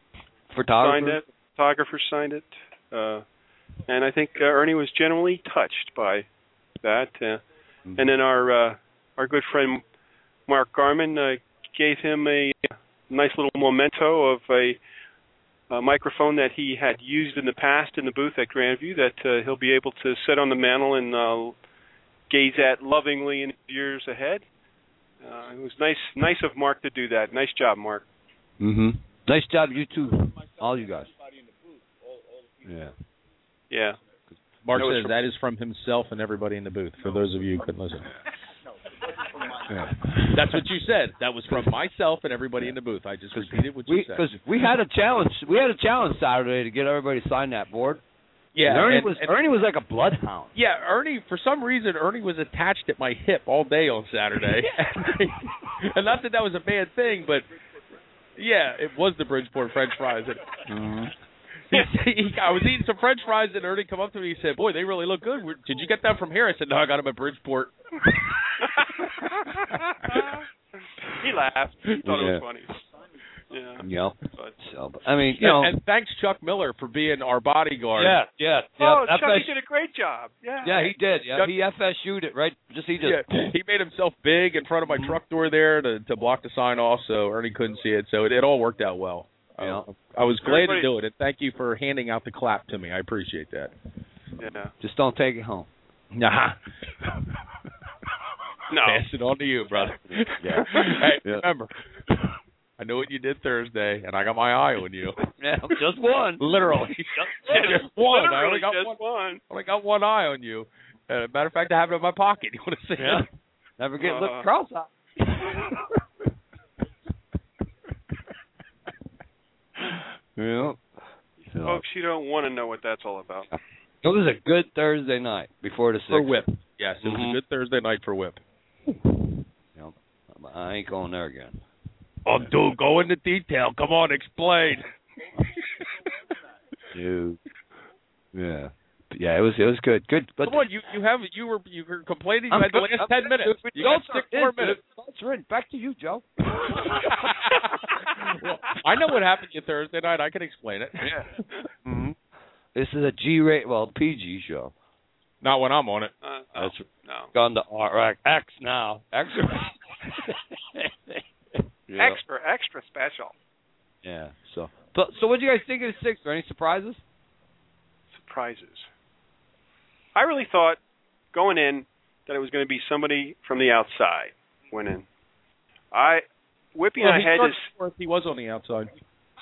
photographers signed it, and I think Ernie was genuinely touched by that. And then our good friend Mark Garman gave him a nice little memento of a microphone that he had used in the past in the booth at Grandview that he'll be able to sit on the mantle and gaze at lovingly in the years ahead. It was nice of Mark to do that. Nice job, Mark. Mm-hmm. Nice job, you too, all you guys. Yeah. Yeah. Mark says that is from himself and everybody in the booth, for those of you who couldn't listen. Yeah. That's what you said. That was from myself and everybody in the booth. I just repeated what you said. Because we had a challenge. We had a challenge Saturday to get everybody to sign that board. Yeah, and Ernie was like a bloodhound. Yeah, Ernie, for some reason, Ernie was attached at my hip all day on Saturday. And not that was a bad thing, but, yeah, it was the Bridgeport French fries. I was eating some French fries, and Ernie come up to me and he said, boy, they really look good. Did you get them from here? I said, no, I got them at Bridgeport. He laughed. He thought it was funny. Yeah. Yep. So, I mean, you know. And thanks, Chuck Miller, for being our bodyguard. Yeah. Oh, Chuck, he did a great job. Yeah, he did. Yeah, he FSU'd it, right? He made himself big in front of my truck door there to block the sign off, so Ernie couldn't see it. So it all worked out well. Yeah. I was glad to do it, and thank you for handing out the clap to me. I appreciate that. Yeah. Just don't take it home. Nah. No. Pass it on to you, brother. Yeah. Hey, remember, I know what you did Thursday, and I got my eye on you. Yeah, just one. Literally. Just one. I only got one. I only got one eye on you. matter of fact, I have it in my pocket. You want to see Yeah. it? Never get looked cross-eyed. Yeah. So, Folks, you don't want to know what that's all about. it was a good Thursday night before the For Sixers. Whip. Yes, it was a good Thursday night for Whip. Yep. I ain't going there again. Oh, dude, go into detail. Come on, explain. Dude. Yeah. Yeah, it was good. Good. But Come on, you were complaining. You had the last 10 minutes. You got 6 more minutes. Back to you, Joe. Well, I know what happened to you Thursday night. I can explain it. Yeah. Mm-hmm. This is a PG show. Not when I'm on it. That's No. gone to X now. X. Yeah. Extra special. Yeah. So what do you guys think of the Sixers? Any surprises? Surprises. I really thought going in that it was going to be somebody from the outside winning. Whippy and I had this. He was on the outside.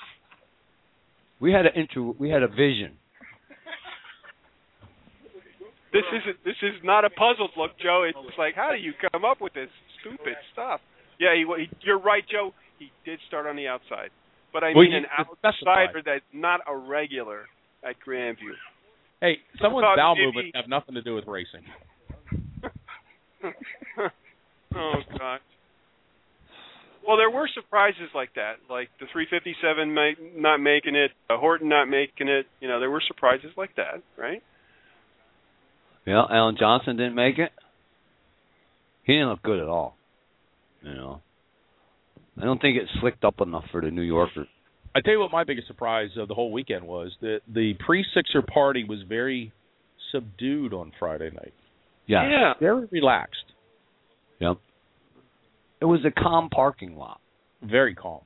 We had a vision. This is not a puzzled look, Joe. It's like, how do you come up with this stupid stuff? Yeah, you're right, Joe. He did start on the outside, but I mean an outsider that's not a regular at Grandview. Hey, someone's thought bowel maybe- movement have nothing to do with racing. Oh God. Well, there were surprises like that, like the 357 not making it, Horton not making it. You know, there were surprises like that, right? Yeah, Alan Johnson didn't make it. He didn't look good at all. You know, I don't think it slicked up enough for the New Yorker. I tell you what, my biggest surprise of the whole weekend was that the pre-Sixer party was very subdued on Friday night. Yeah. Very relaxed. Yep. It was a calm parking lot. Very calm.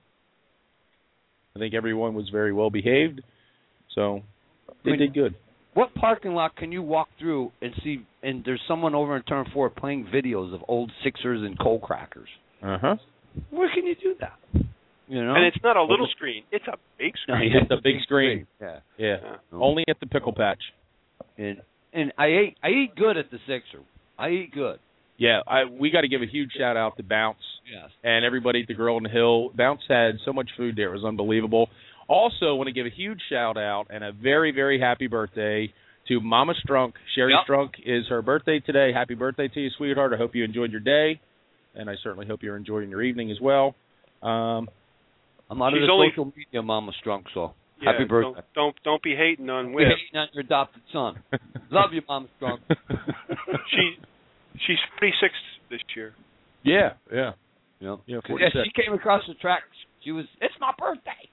I think everyone was very well behaved, so they did good. What parking lot can you walk through and see, and there's someone over in turn 4 playing videos of old Sixers and coal crackers? Uh-huh. Where can you do that? You know? And it's not a little screen; it's a big screen. It's a big screen. Yeah. Only at the Pickle Patch. And I eat good at the Sixer. I eat good. Yeah, we got to give a huge shout out to Bounce and everybody at the Grill on the Hill. Bounce had so much food there; it was unbelievable. Also, want to give a huge shout out and a very, very happy birthday to Mama Strunk. Sherry Strunk is her birthday today. Happy birthday to you, sweetheart. I hope you enjoyed your day, and I certainly hope you're enjoying your evening as well. I'm out of the social media, Mama Strunk, so happy birthday. Don't be hating on Be Whip. hating on your adopted son. Love you, Mama Strunk. She's 46 this year. Yeah. Yeah, 46. she came across the track. It's my birthday.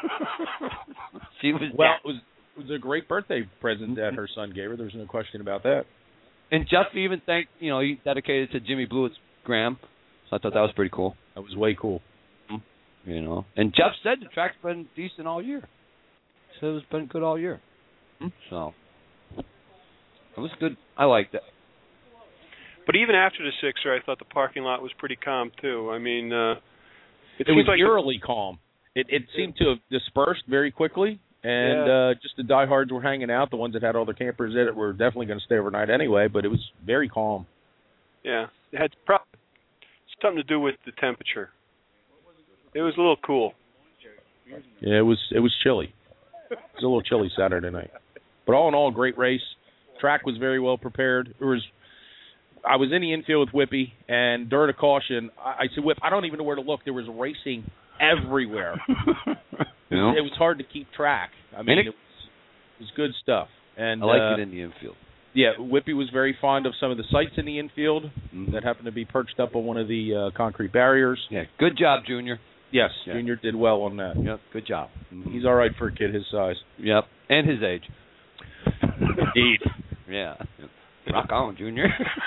She was it was a great birthday present that her son gave her. There's no question about that. And Jeff even thanked, he dedicated it to Jimmy Blewett's Graham. So I thought that was pretty cool. That was way cool. And Jeff said the track's been decent all year. He said it's been good all year. So it was good. I liked it. But even after the Sixer, I thought the parking lot was pretty calm too. I mean, it was like eerily calm. It seemed to have dispersed very quickly, and just the diehards were hanging out. The ones that had all their campers in it were definitely going to stay overnight anyway. But it was very calm. Yeah, it had something to do with the temperature. It was a little cool. Yeah, it was chilly. It was a little chilly Saturday night. But all in all, great race. Track was very well prepared. I was in the infield with Whippy, and during a caution, I said, Whip, I don't even know where to look. There was racing everywhere. It was hard to keep track. I mean, it was good stuff. And I like it in the infield. Yeah, Whippy was very fond of some of the sites in the infield that happened to be perched up on one of the concrete barriers. Yeah, good job, Junior. Yes, Junior did well on that. Yep, good job. He's all right for a kid his size. Yep, and his age. Indeed. Yeah. Rock on, Junior.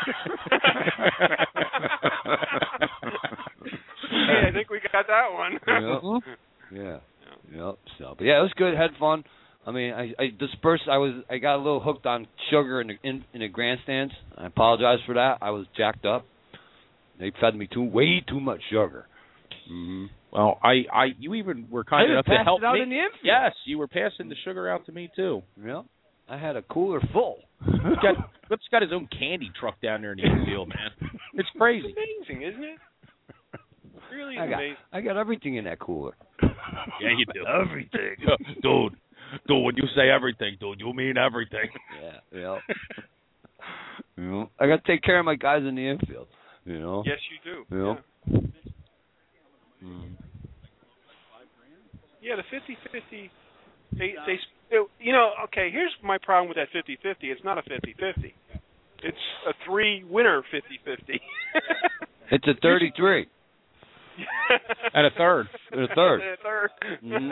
Hey, I think we got that one. Yeah. Yep. So, but yeah, it was good. Had fun. I mean, I dispersed. I got a little hooked on sugar in the grandstands. I apologize for that. I was jacked up. They fed me way too much sugar. Mm-hmm. Well, you even were kind enough to help it out me. In the infield. Yes, you were passing the sugar out to me too. Yeah, I had a cooler full. Whip's got his own candy truck down there in the infield, man. It's crazy. It's amazing, isn't it? It really is amazing. I got everything in that cooler. Yeah, you do. Everything. Dude, when you say everything, dude, you mean everything. Yeah. You know, I got to take care of my guys in the infield. You know. Yes, you do. You know? Yeah, the 50-50. Okay. Here's my problem with that 50-50. It's not a 50-50. It's a 3-winner 50-50. It's a 33. And a third. And a third. And a third. Mm-hmm.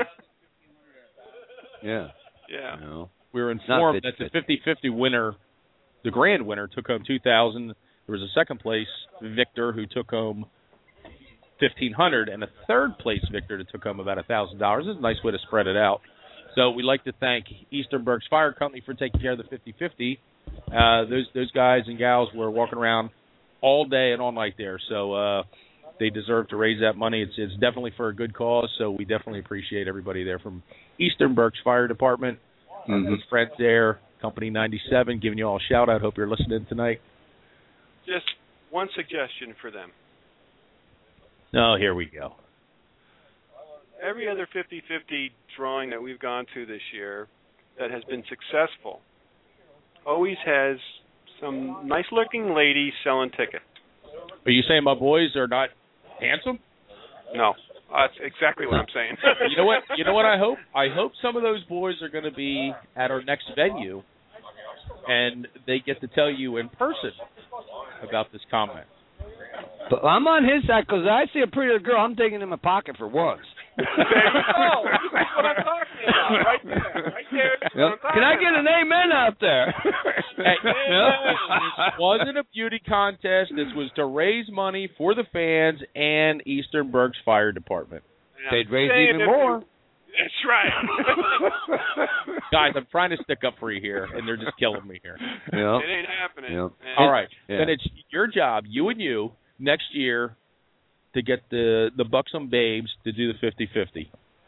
Yeah. Yeah. You know. We were informed that the 50-50 winner, the grand winner, took home $2,000. There was a second place victor who took home $1,500, and a third place victor that took home about $1,000. It's a nice way to spread it out. So we'd like to thank Eastern Berks Fire Company for taking care of the 50-50. Those guys and gals were walking around all day and all night there, so they deserve to raise that money. It's definitely for a good cause, so we definitely appreciate everybody there from Eastern Berks Fire Department, our good friends there, Company 97, giving you all a shout-out. Hope you're listening tonight. Just one suggestion for them. Oh, here we go. Every other 50-50 drawing that we've gone to this year that has been successful always has some nice-looking lady selling tickets. Are you saying my boys are not handsome? No, that's exactly what I'm saying. You know what I hope? I hope some of those boys are going to be at our next venue, and they get to tell you in person about this comment. But I'm on his side because I see a pretty girl. I'm taking in my pocket for once. There you go. That's what I'm talking about. Right there. Right there. Yep. Can I get an amen out there? Hey, this wasn't a beauty contest. This was to raise money for the fans and Eastern Berks Fire Department. They'd raise even more. That's right. Guys, I'm trying to stick up for you here, and they're just killing me here. Yep. It ain't happening. Yep. All right. Yeah. Then it's your job, you and you, next year to get the Buxom Babes to do the 50-50.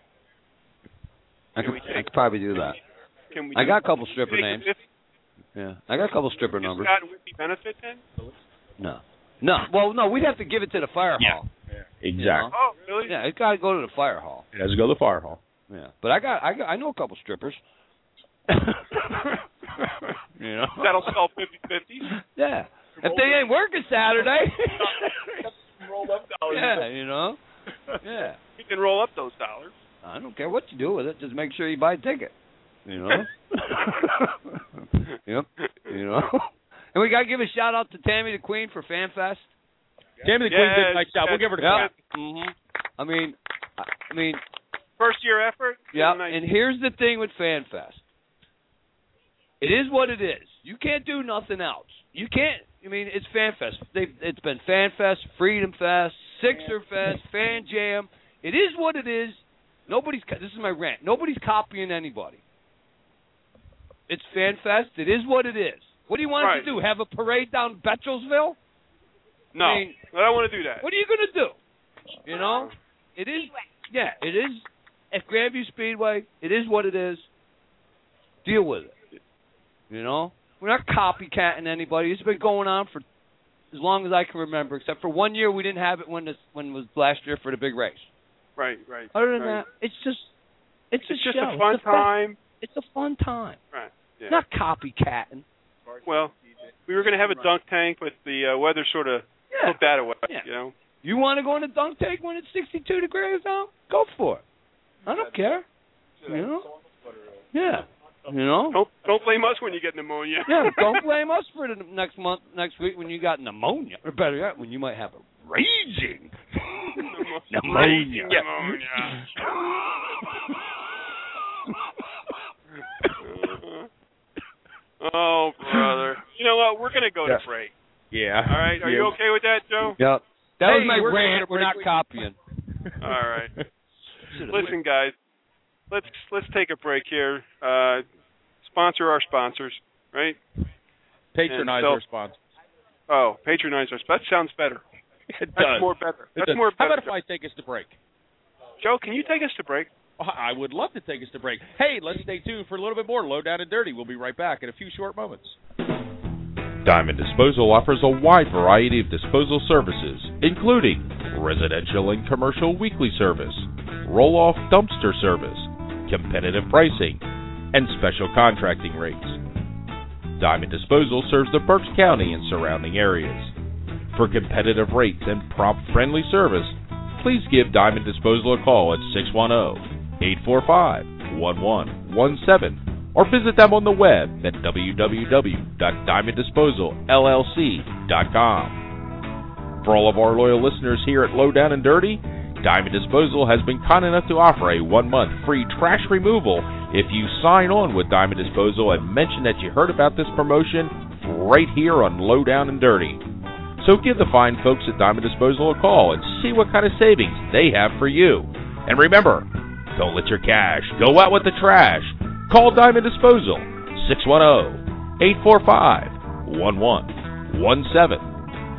I could probably do that. Can we I got a couple stripper names. 50? Yeah, I got a couple stripper numbers. Scott Whitney benefit then? No. Well, no, we'd have to give it to the fire hall. Yeah, exactly. You know? Oh, really? Yeah, it's got to go to the fire hall. It has to go to the fire hall. Yeah, but I know a couple strippers. You know, That'll sell 50-50s. Yeah, if they ain't working Saturday. Roll up dollars. Yeah, you know. Yeah. You can roll up those dollars. I don't care what you do with it. Just make sure you buy a ticket. You know. Yep. You know. And we got to give a shout out to Tammy the Queen for FanFest. Tammy the Queen did a nice job. We'll give her the credit. Mm-hmm. I mean. First year effort. Yeah. Nice. And here's the thing with FanFest. It is what it is. You can't do nothing else. You can't. I mean, it's FanFest. It's been FanFest, Freedom Fest, Sixer Fest, Fan Jam. It is what it is. This is my rant. Nobody's copying anybody. It's FanFest. It is what it is. What do you want us to do? Have a parade down Betchelsville? No, I mean, I don't want to do that. What are you going to do? You know? It is. Yeah, it is. At Grandview Speedway, it is what it is. Deal with it. You know? We're not copycatting anybody. It's been going on for as long as I can remember, except for 1 year we didn't have it when it was last year for the big race. Right. Other than that, it's just a fun time. It's a fun time. Right. Yeah. Not copycatting. Well, we were going to have a dunk tank, but the weather sort of took that away. Yeah. You know. You want to go in a dunk tank when it's 62 degrees out? Go for it. I don't care. You know? Yeah. You know? Don't blame us when you get pneumonia. Yeah, don't blame us for the next week when you got pneumonia. Or better yet, when you might have a raging pneumonia. Oh, brother. You know what? We're going to go to break. Yeah. All right. Are you okay with that, Joe? Yep. That was my we're rant. We're not copying. All right. Listen, guys. Let's take a break here. Sponsor our sponsors, right? Patronize our sponsors. Oh, patronize our sponsors. That sounds better. It That's does. more better. How about if I take us to break? Joe, can you take us to break? I would love to take us to break. Hey, let's stay tuned for a little bit more Low Down and Dirty. We'll be right back in a few short moments. Diamond Disposal offers a wide variety of disposal services, including residential and commercial weekly service, roll-off dumpster service, competitive pricing, and special contracting rates. Diamond Disposal serves the Berks County and surrounding areas. For competitive rates and prompt, friendly service, please give Diamond Disposal a call at 610-845-1117 or visit them on the web at www.diamonddisposalllc.com. For all of our loyal listeners here at Low Down and Dirty, Diamond Disposal has been kind enough to offer a 1-month free trash removal if you sign on with Diamond Disposal and mention that you heard about this promotion right here on Low Down and Dirty. So give the fine folks at Diamond Disposal a call and see what kind of savings they have for you. And remember, don't let your cash go out with the trash. Call Diamond Disposal, 610-845-1117.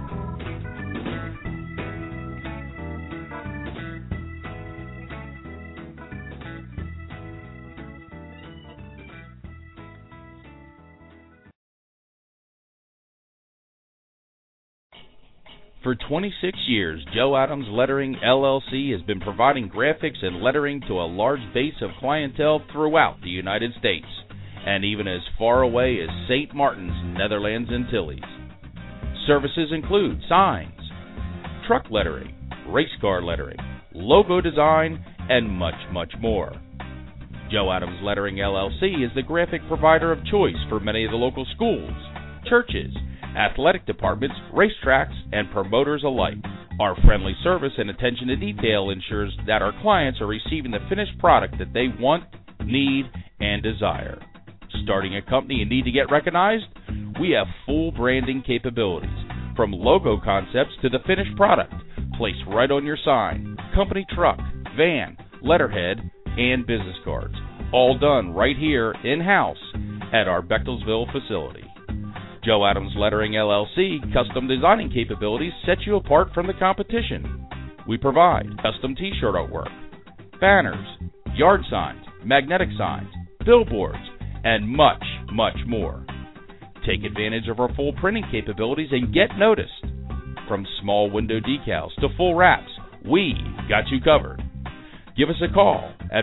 For 26 years, Joe Adams Lettering, LLC has been providing graphics and lettering to a large base of clientele throughout the United States, and even as far away as St. Martin's, Netherlands Antilles. Services include signs, truck lettering, race car lettering, logo design, and much, much more. Joe Adams Lettering, LLC is the graphic provider of choice for many of the local schools, churches, athletic departments, racetracks, and promoters alike. Our friendly service and attention to detail ensures that our clients are receiving the finished product that they want, need, and desire. Starting a company and need to get recognized? We have full branding capabilities, from logo concepts to the finished product, placed right on your sign, company truck, van, letterhead, and business cards, all done right here in-house at our Bechtelsville facility. Joe Adams Lettering, LLC custom designing capabilities set you apart from the competition. We provide custom t-shirt artwork, banners, yard signs, magnetic signs, billboards, and much, much more. Take advantage of our full printing capabilities and get noticed. From small window decals to full wraps, we got you covered. Give us a call at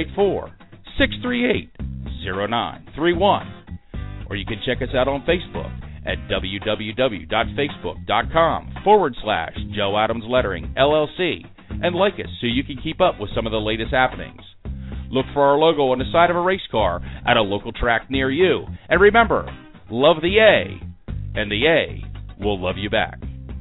484-638-0931. Or you can check us out on Facebook at www.facebook.com/Joe Adams Lettering, LLC, and like us so you can keep up with some of the latest happenings. Look for our logo on the side of a race car at a local track near you. And remember, love the A, and the A will love you back.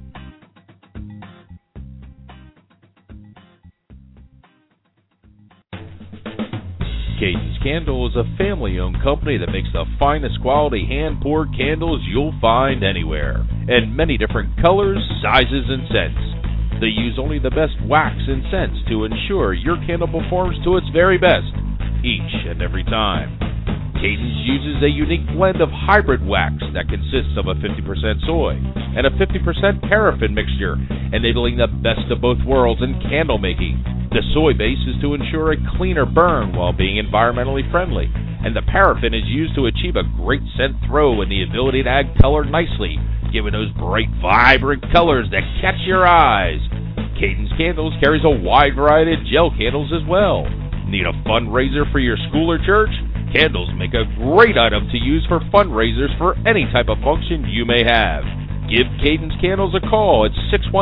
Cadence Candle is a family-owned company that makes the finest quality hand-poured candles you'll find anywhere, in many different colors, sizes, and scents. They use only the best wax and scents to ensure your candle performs to its very best, each and every time. Cadence uses a unique blend of hybrid wax that consists of a 50% soy and a 50% paraffin mixture, enabling the best of both worlds in candle making. The soy base is to ensure a cleaner burn while being environmentally friendly, and the paraffin is used to achieve a great scent throw and the ability to add color nicely, giving those bright, vibrant colors that catch your eyes. Cadence Candles carries a wide variety of gel candles as well. Need a fundraiser for your school or church? Candles make a great item to use for fundraisers for any type of function you may have. Give Cadence Candles a call at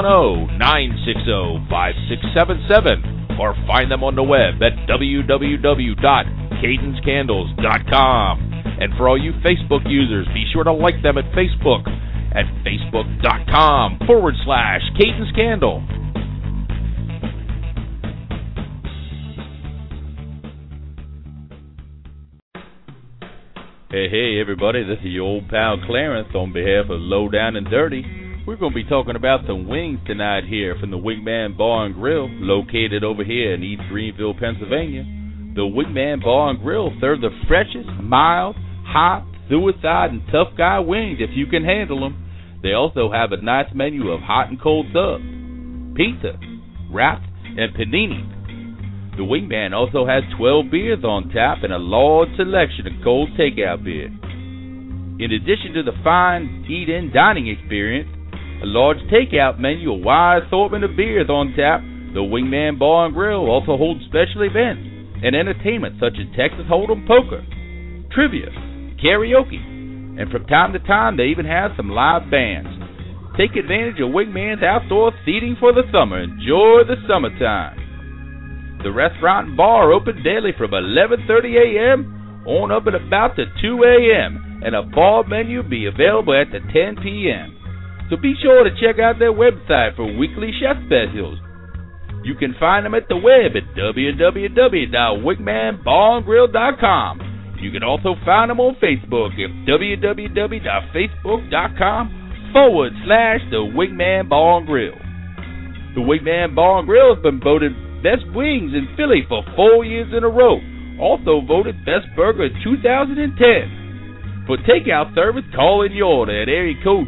610-960-5677 or find them on the web at www.cadencecandles.com. And for all you Facebook users, be sure to like them at Facebook at facebook.com/Cadence Candle. Hey, everybody, this is your old pal Clarence on behalf of Low Down and Dirty. We're going to be talking about some wings tonight here from the Wingman Bar and Grill, located over here in East Greenville, Pennsylvania. The Wingman Bar and Grill serves the freshest, mild, hot, suicide, and tough guy wings if you can handle them. They also have a nice menu of hot and cold subs, pizza, wraps, and panini. The Wingman also has 12 beers on tap and a large selection of cold takeout beer. In addition to the fine eat-in dining experience, a large takeout menu, a wide assortment of beers on tap, the Wingman Bar and Grill also holds special events and entertainment such as Texas Hold'em poker, trivia, karaoke, and from time to time they even have some live bands. Take advantage of Wingman's outdoor seating for the summer. Enjoy the summertime. The restaurant and bar are open daily from 11:30 a.m. on up at about to 2 a.m. and a bar menu be available at the 10 p.m. So be sure to check out their website for weekly chef specials. You can find them at the web at www.wingmanbarandgrill.com. You can also find them on Facebook at www.facebook.com/The Wingman Bar and Grill. The Wingman Bar and Grill has been voted Best Wings in Philly for 4 years in a row. Also voted Best Burger in 2010. For takeout service, call in your order at area code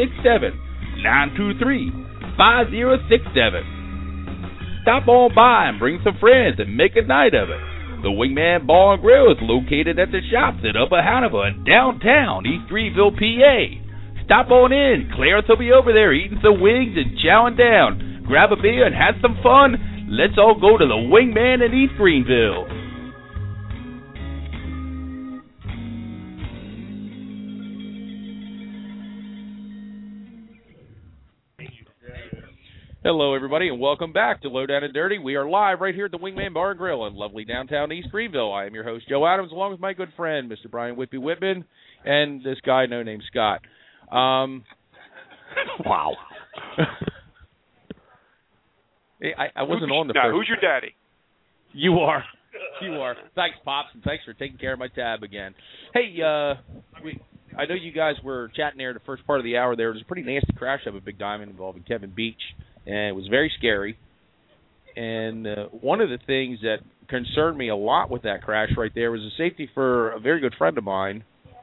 267-923-5067. Stop on by and bring some friends and make a night of it. The Wingman Bar and Grill is located at the shops at Upper Hanover in downtown East Greenville, PA. Stop on in. Clarence will be over there eating some wings and chowing down. Grab a beer and have some fun. Let's all go to the Wingman in East Greenville. Hello, everybody, and welcome back to Low Down and Dirty. We are live right here at the Wingman Bar and Grill in lovely downtown East Greenville. I am your host, Joe Adams, along with my good friend, Mr. Brian Whippy Whitman, and this guy no name Scott. Wow. I wasn't on the first. Who's your daddy? You are. You are. Thanks, Pops, and thanks for taking care of my tab again. Hey, I know you guys were chatting there the first part of the hour there. There was a pretty nasty crash of a Big Diamond involving Kevin Beach, and it was very scary. And one of the things that concerned me a lot with that crash right there was the safety for a very good friend of mine,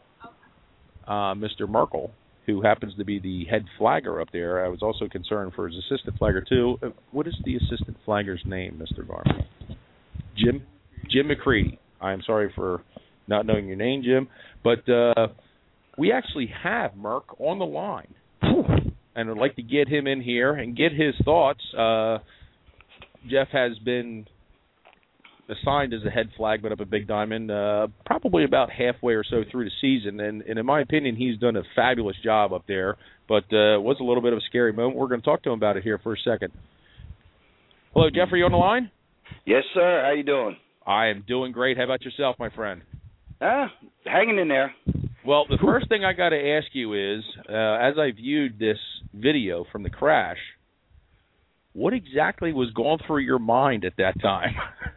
Mr. Merkel, who happens to be the head flagger up there. I was also concerned for his assistant flagger, too. What is the assistant flagger's name, Mr. Garman? Jim McCready. I'm sorry for not knowing your name, Jim. But we actually have Merck on the line. And I'd like to get him in here and get his thoughts. Jeff has been assigned as a head flagman up at Big Diamond probably about halfway or so through the season. And in my opinion, he's done a fabulous job up there. But it was a little bit of a scary moment. We're going to talk to him about it here for a second. Hello, Jeff, are you on the line? Yes, sir. How you doing? I am doing great. How about yourself, my friend? Hanging in there. Well, the first thing I got to ask you is, as I viewed this video from the crash, what exactly was going through your mind at that time?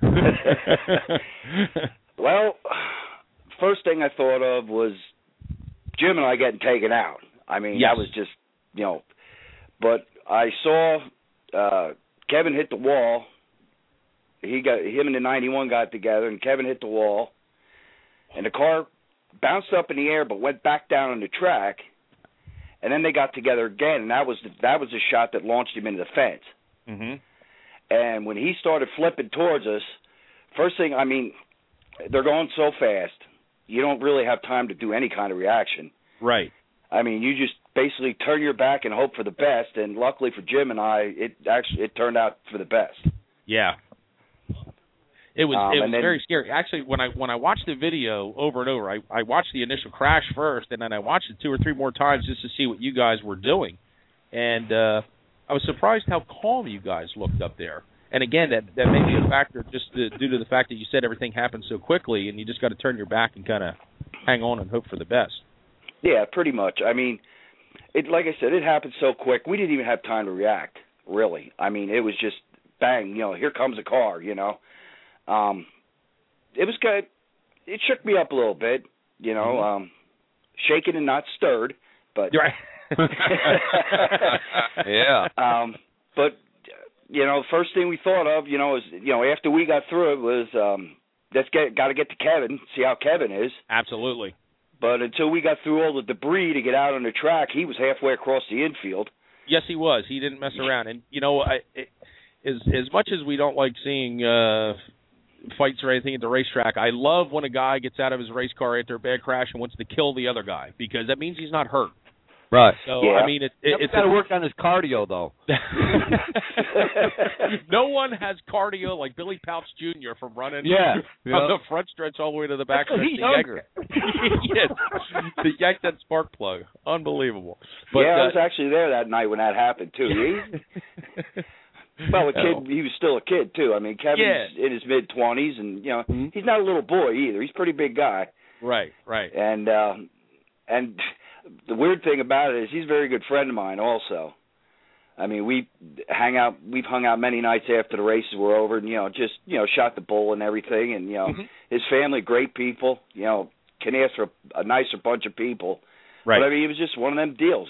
Well, first thing I thought of was Jim and I getting taken out. I mean, yes. That was just, but I saw Kevin hit the wall. Him and the 91 got together, and Kevin hit the wall, and the car bounced up in the air but went back down on the track, and then they got together again, and that was the shot that launched him into the fence. Mm-hmm. And when he started flipping towards us, first thing, I mean, they're going so fast, you don't really have time to do any kind of reaction. Right. I mean, you just basically turn your back and hope for the best, and luckily for Jim and I, it turned out for the best. Yeah. It was then, very scary. Actually, when I watched the video over and over, I watched the initial crash first, and then I watched it 2 or 3 more times just to see what you guys were doing. And I was surprised how calm you guys looked up there. And again, that may be a factor just due to the fact that you said everything happened so quickly, and you just got to turn your back and kind of hang on and hope for the best. Yeah, pretty much. I mean, like I said, it happened so quick. We didn't even have time to react, really. I mean, it was just bang, here comes a car, It was good. It shook me up a little bit, shaken and not stirred, but right. Yeah. But first thing we thought of, is after we got through it was got to get to Kevin, see how Kevin is. Absolutely. But until we got through all the debris to get out on the track, he was halfway across the infield. Yes, he was. He didn't mess around. And as much as we don't like seeing fights or anything at the racetrack, I love when a guy gets out of his race car after a bad crash and wants to kill the other guy because that means he's not hurt. Right. So yeah. I mean, it's got to work on his cardio though. No one has cardio like Billy Pouch Jr. from running from the front stretch all the way to the back stretch. He's younger. Yes, to yank that spark plug. Unbelievable. But, I was actually there that night when that happened too. Well, he was still a kid too. I mean, Kevin's in his mid-20s, and he's not a little boy either. He's a pretty big guy. Right. And the weird thing about it is he's a very good friend of mine also. I mean, we've hung out many nights after the races were over, and just shot the bull and everything, and his family, great people. Can ask for a nicer bunch of people. Right. But I mean, it was just one of them deals.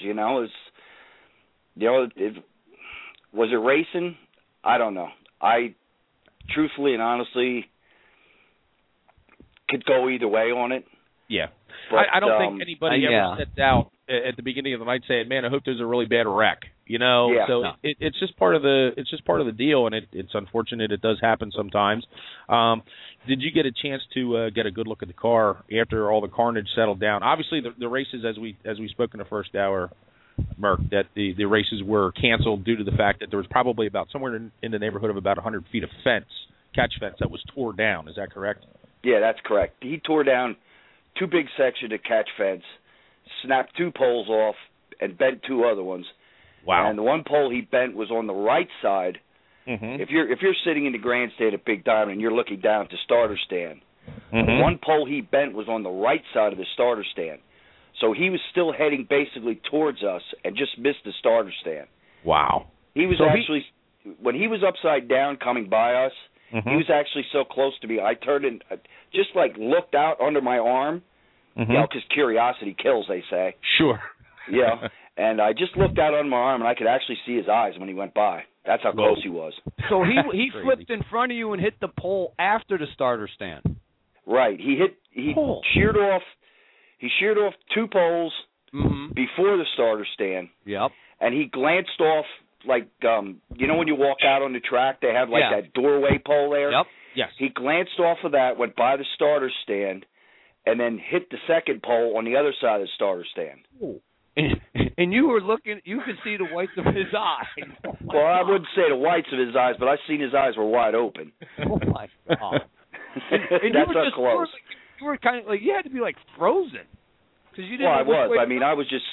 Was it racing? I don't know. I truthfully and honestly could go either way on it. Yeah. But, I don't think anybody ever sets out at the beginning of the night saying, "Man, I hope there's a really bad wreck." Yeah. So it's just part of the deal, and it's unfortunate it does happen sometimes. Did you get a chance to get a good look at the car after all the carnage settled down? Obviously, the races as we spoke in the first hour, Merc, that the races were canceled due to the fact that there was probably about somewhere in the neighborhood of about 100 feet of catch fence that was tore down. Is that correct? Yeah, that's correct. He tore down 2 big sections of catch fence, snapped 2 poles off, and bent 2 other ones. Wow. And the one pole he bent was on the right side. Mm-hmm. If you're sitting in the grandstand at Big Diamond and you're looking down at the starter stand, the one pole he bent was on the right side of the starter stand. So he was still heading basically towards us and just missed the starter stand. Wow. He was when he was upside down coming by us, he was actually so close to me. I turned and just looked out under my arm, because curiosity kills, they say. Sure. Yeah. And I just looked out on my arm, and I could actually see his eyes when he went by. That's how close he was. So he flipped in front of you and hit the pole after the starter stand. Right. He sheared off. He sheared off 2 poles before the starter stand. Yep. And he glanced off when you walk out on the track, they have that doorway pole there. Yep. Yes. He glanced off of that, went by the starter stand, and then hit the second pole on the other side of the starter stand. Ooh. And you were looking, you could see the whites of his eyes. Well, I wouldn't say the whites of his eyes, but I seen his eyes were wide open. Oh, my God. And that's how close. You were kind of you had to be frozen. Cause you didn't I was. I mean, I was just.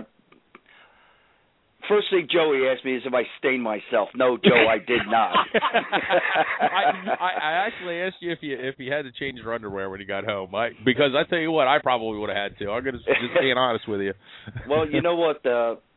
First thing Joey asked me is if I stained myself. No, Joe, I did not. I actually asked you if you had to change your underwear when you got home, because I tell you what, I probably would have had to. I'm gonna just being honest with you. Well, you know what?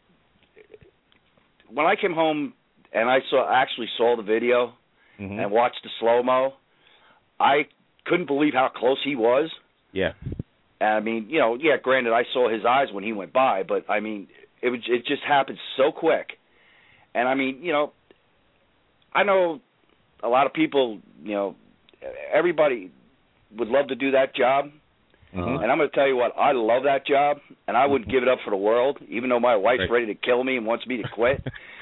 When I came home and I actually saw the video and watched the slow-mo, I couldn't believe how close he was. Yeah. And I mean, granted, I saw his eyes when he went by, but I mean, it just happened so quick. And I mean, I know a lot of people, everybody would love to do that job. And I'm going to tell you what, I love that job, and I wouldn't give it up for the world, even though my wife's ready to kill me and wants me to quit.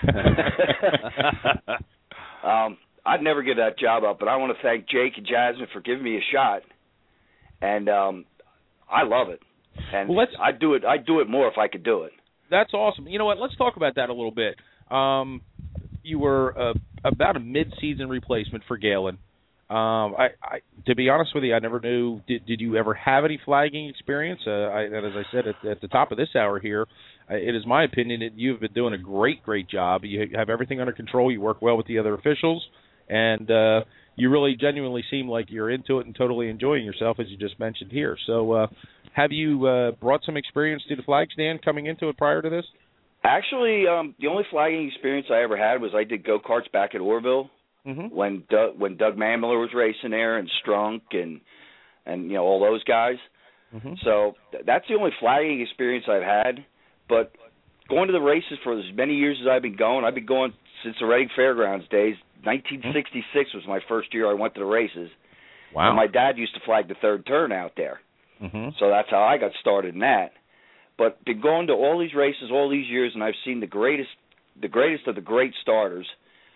I'd never give that job up, but I want to thank Jake and Jasmine for giving me a shot. And I love it. And I'd do it more if I could do it. That's awesome. You know what? Let's talk about that a little bit. You were about a mid-season replacement for Galen. To be honest with you, I never knew. Did you ever have any flagging experience? And as I said at the top of this hour here, it is my opinion that you've been doing a great job. You have everything under control. You work well with the other officials, and you really genuinely seem like you're into it and totally enjoying yourself, as you just mentioned here. So have you brought some experience to the flag stand coming into it prior to this? Actually, the only flagging experience I ever had was I did go-karts back at Orville when Doug Mamler was racing there, and Strunk and all those guys. So that's the only flagging experience I've had. But going to the races for as many years as I've been going since the Reading Fairgrounds days. 1966 was my first year I went to the races. Wow. And my dad used to flag the third turn out there. So that's how I got started in that. But been going to all these races all these years, and I've seen the greatest of the great starters.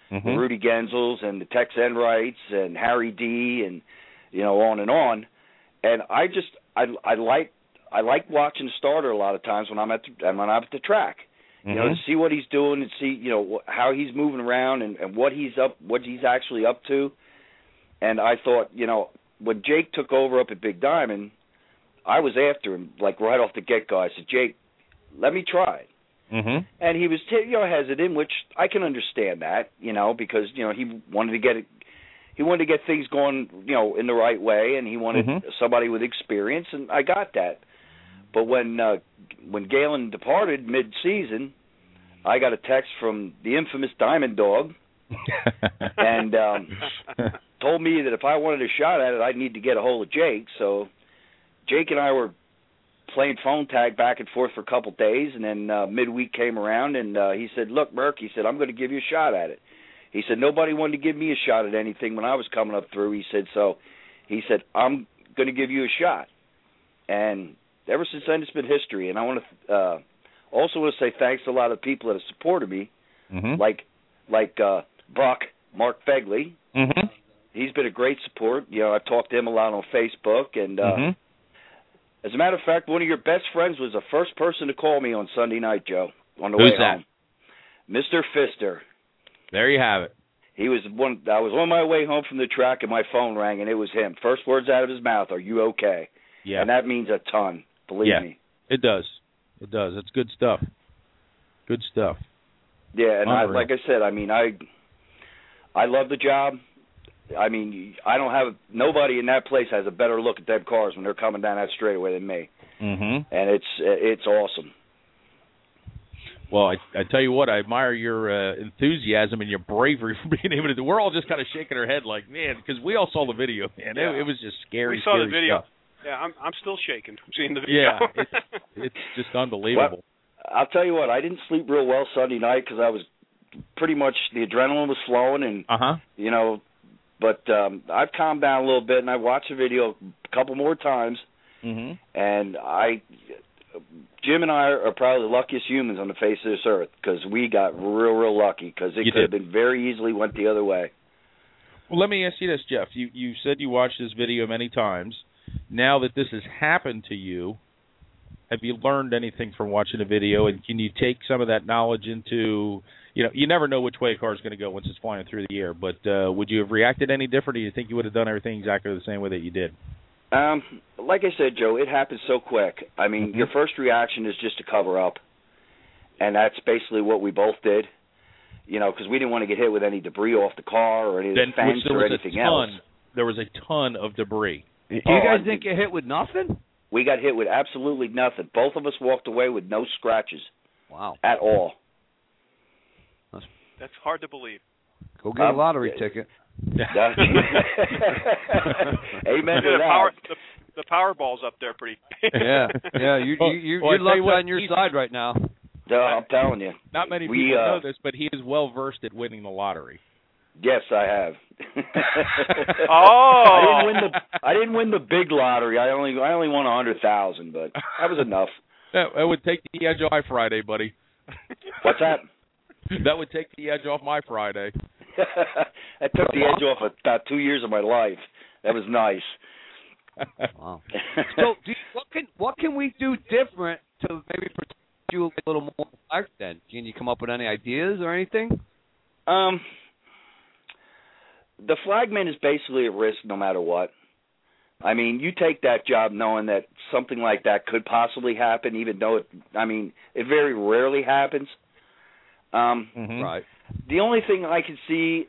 the Rudy Genzels and the Tex Enrights and Harry D. and on and on. And I like watching the starter a lot of times when I'm at the track. To see what he's doing and see how he's moving around and what he's actually up to. And I thought, when Jake took over up at Big Diamond, I was after him like right off the get-go. I said, Jake, let me try it. And he was hesitant, which I can understand that, because he wanted to get it. He wanted to get things going, in the right way, and he wanted somebody with experience, and I got that. But when Galen departed mid-season, I got a text from the infamous Diamond Dog, and told me that if I wanted a shot at it, I'd need to get a hold of Jake. So Jake and I were playing phone tag back and forth for a couple days, and then midweek came around, and he said, look, Merck, he said, I'm going to give you a shot at it. He said, nobody wanted to give me a shot at anything when I was coming up through. He said, I'm going to give you a shot. And ever since then, it's been history. And I want to also want to say thanks to a lot of people that have supported me, like Brock, Mark Fegley. He's been a great support. I've talked to him a lot on Facebook. And as a matter of fact, one of your best friends was the first person to call me on Sunday night, Joe, on the way home. Mr. Pfister. There you have it. He was one. I was on my way home from the track, and my phone rang, and it was him. First words out of his mouth, "Are you okay?" Yeah. And that means a ton. Believe me. It does. It does. It's good stuff. Good stuff. Yeah, and like I said, I love the job. I don't have nobody in that place has a better look at them cars when they're coming down that straightaway than me. And it's awesome. Well, I tell you what, I admire your enthusiasm and your bravery for being able to do. We're all just kind of shaking our head like, man, because we all saw the video, man. Yeah. It was just scary. We saw the video. Stuff. Yeah, I'm still shaking from seeing the video. Yeah, it's just unbelievable. Well, I'll tell you what, I didn't sleep real well Sunday night because I was pretty much, the adrenaline was flowing, and but I've calmed down a little bit, and I watched the video a couple more times, and Jim and I are probably the luckiest humans on the face of this earth because we got real lucky because it could have been very easily went the other way. Well, let me ask you this, Jeff. You said you watched this video many times. Now that this has happened to you, have you learned anything from watching the video, and can you take some of that knowledge into, you never know which way a car is going to go once it's flying through the air, but would you have reacted any different, or do you think you would have done everything exactly the same way that you did? Like I said, Joe, it happens so quick. Your first reaction is just to cover up, and that's basically what we both did, because we didn't want to get hit with any debris off the car or any fence or anything else. There was a ton of debris. You guys didn't get hit with nothing? We got hit with absolutely nothing. Both of us walked away with no scratches. Wow. At all. That's hard to believe. Go get a lottery ticket. Amen to that. The Powerball's up there pretty. Yeah. Your luck's on your side right now. I'm telling you. Not many people know this, but he is well versed at winning the lottery. Yes, I have. Oh! I didn't win the big lottery. I only won 100,000, but that was enough. That would take the edge off my Friday, buddy. What's that? That would take the edge off my Friday. That took the edge off about 2 years of my life. That was nice. Wow. So, what can we do different to maybe protect you a little more back then? Can you come up with any ideas or anything? The flagman is basically at risk no matter what. You take that job knowing that something like that could possibly happen, even though it very rarely happens. Right. The only thing I can see,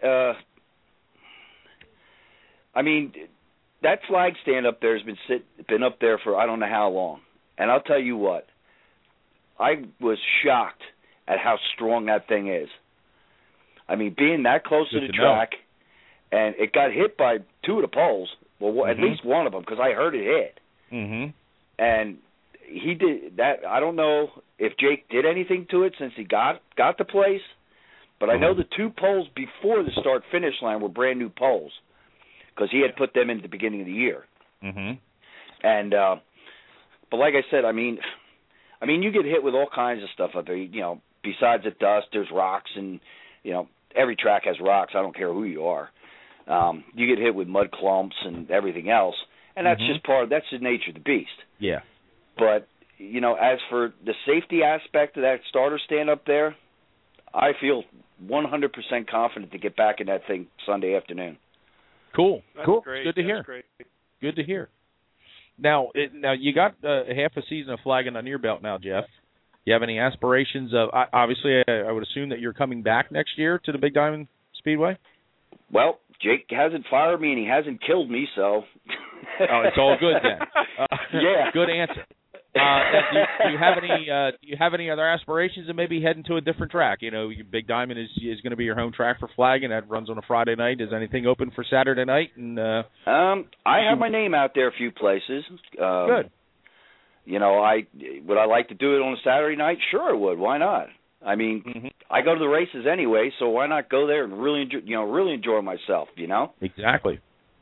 that flag stand up there has been up there for I don't know how long. And I'll tell you what, I was shocked at how strong that thing is. Being that close to the track, and it got hit by two of the poles. Well, at least one of them, because I heard it hit. And he did that. I don't know if Jake did anything to it since he got the place, but I know the two poles before the start-finish line were brand-new poles because he had put them in at the beginning of the year. And but like I said, you get hit with all kinds of stuff up there. Besides the dust, there's rocks and every track has rocks. I don't care who you are. You get hit with mud clumps and everything else, and that's just that's the nature of the beast. Yeah. But, as for the safety aspect of that starter stand up there, I feel 100% confident to get back in that thing Sunday afternoon. Cool. That's cool. Great. Good to That's hear. Great. Good to hear. Now you got half a season of flagging on your belt now, Jeff. You have any aspirations of? Obviously, I would assume that you're coming back next year to the Big Diamond Speedway. Well, Jake hasn't fired me and he hasn't killed me, so. Oh, it's all good then. Yeah. Good answer. Do you have any other aspirations of maybe heading to a different track? Big Diamond is going to be your home track for flagging. That runs on a Friday night. Is anything open for Saturday night? And I have my name out there a few places. Good. Would I like to do it on a Saturday night? Sure, I would. Why not? I mean, I go to the races anyway, so why not go there and really enjoy myself? Exactly.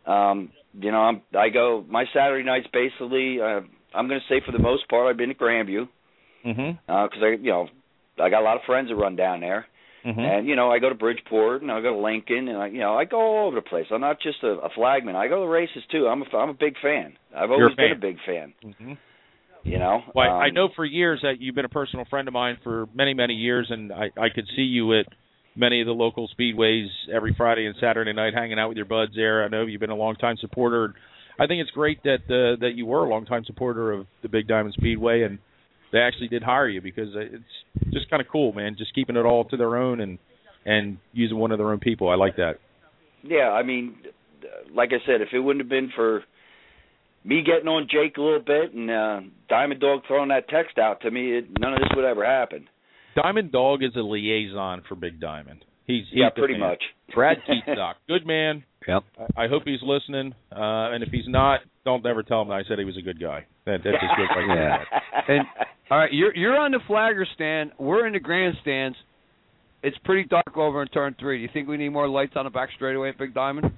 I go my Saturday nights basically. I'm going to say for the most part I've been at Grandview because I got a lot of friends that run down there, and I go to Bridgeport and I go to Lincoln and I go all over the place. I'm not just a flagman. I go to the races too. I'm a big fan. I've always been a big fan. Well, I know for years that you've been a personal friend of mine for many, many years, and I could see you at many of the local speedways every Friday and Saturday night hanging out with your buds there. I know you've been a long-time supporter. I think it's great that you were a long-time supporter of the Big Diamond Speedway, and they actually did hire you because it's just kind of cool, man, just keeping it all to their own and using one of their own people. I like that. Yeah, I mean, like I said, if it wouldn't have been for me getting on Jake a little bit and Diamond Dog throwing that text out to me, none of this would ever happen. Diamond Dog is a liaison for Big Diamond. He's pretty much. Brad Keatstock, good man. Yep. I hope he's listening, and if he's not, don't ever tell him that I said he was a good guy. That's just good. Yeah. And all right, you're on the flagger stand. We're in the grandstands. It's pretty dark over in turn 3. Do you think we need more lights on the back straightaway at Big Diamond?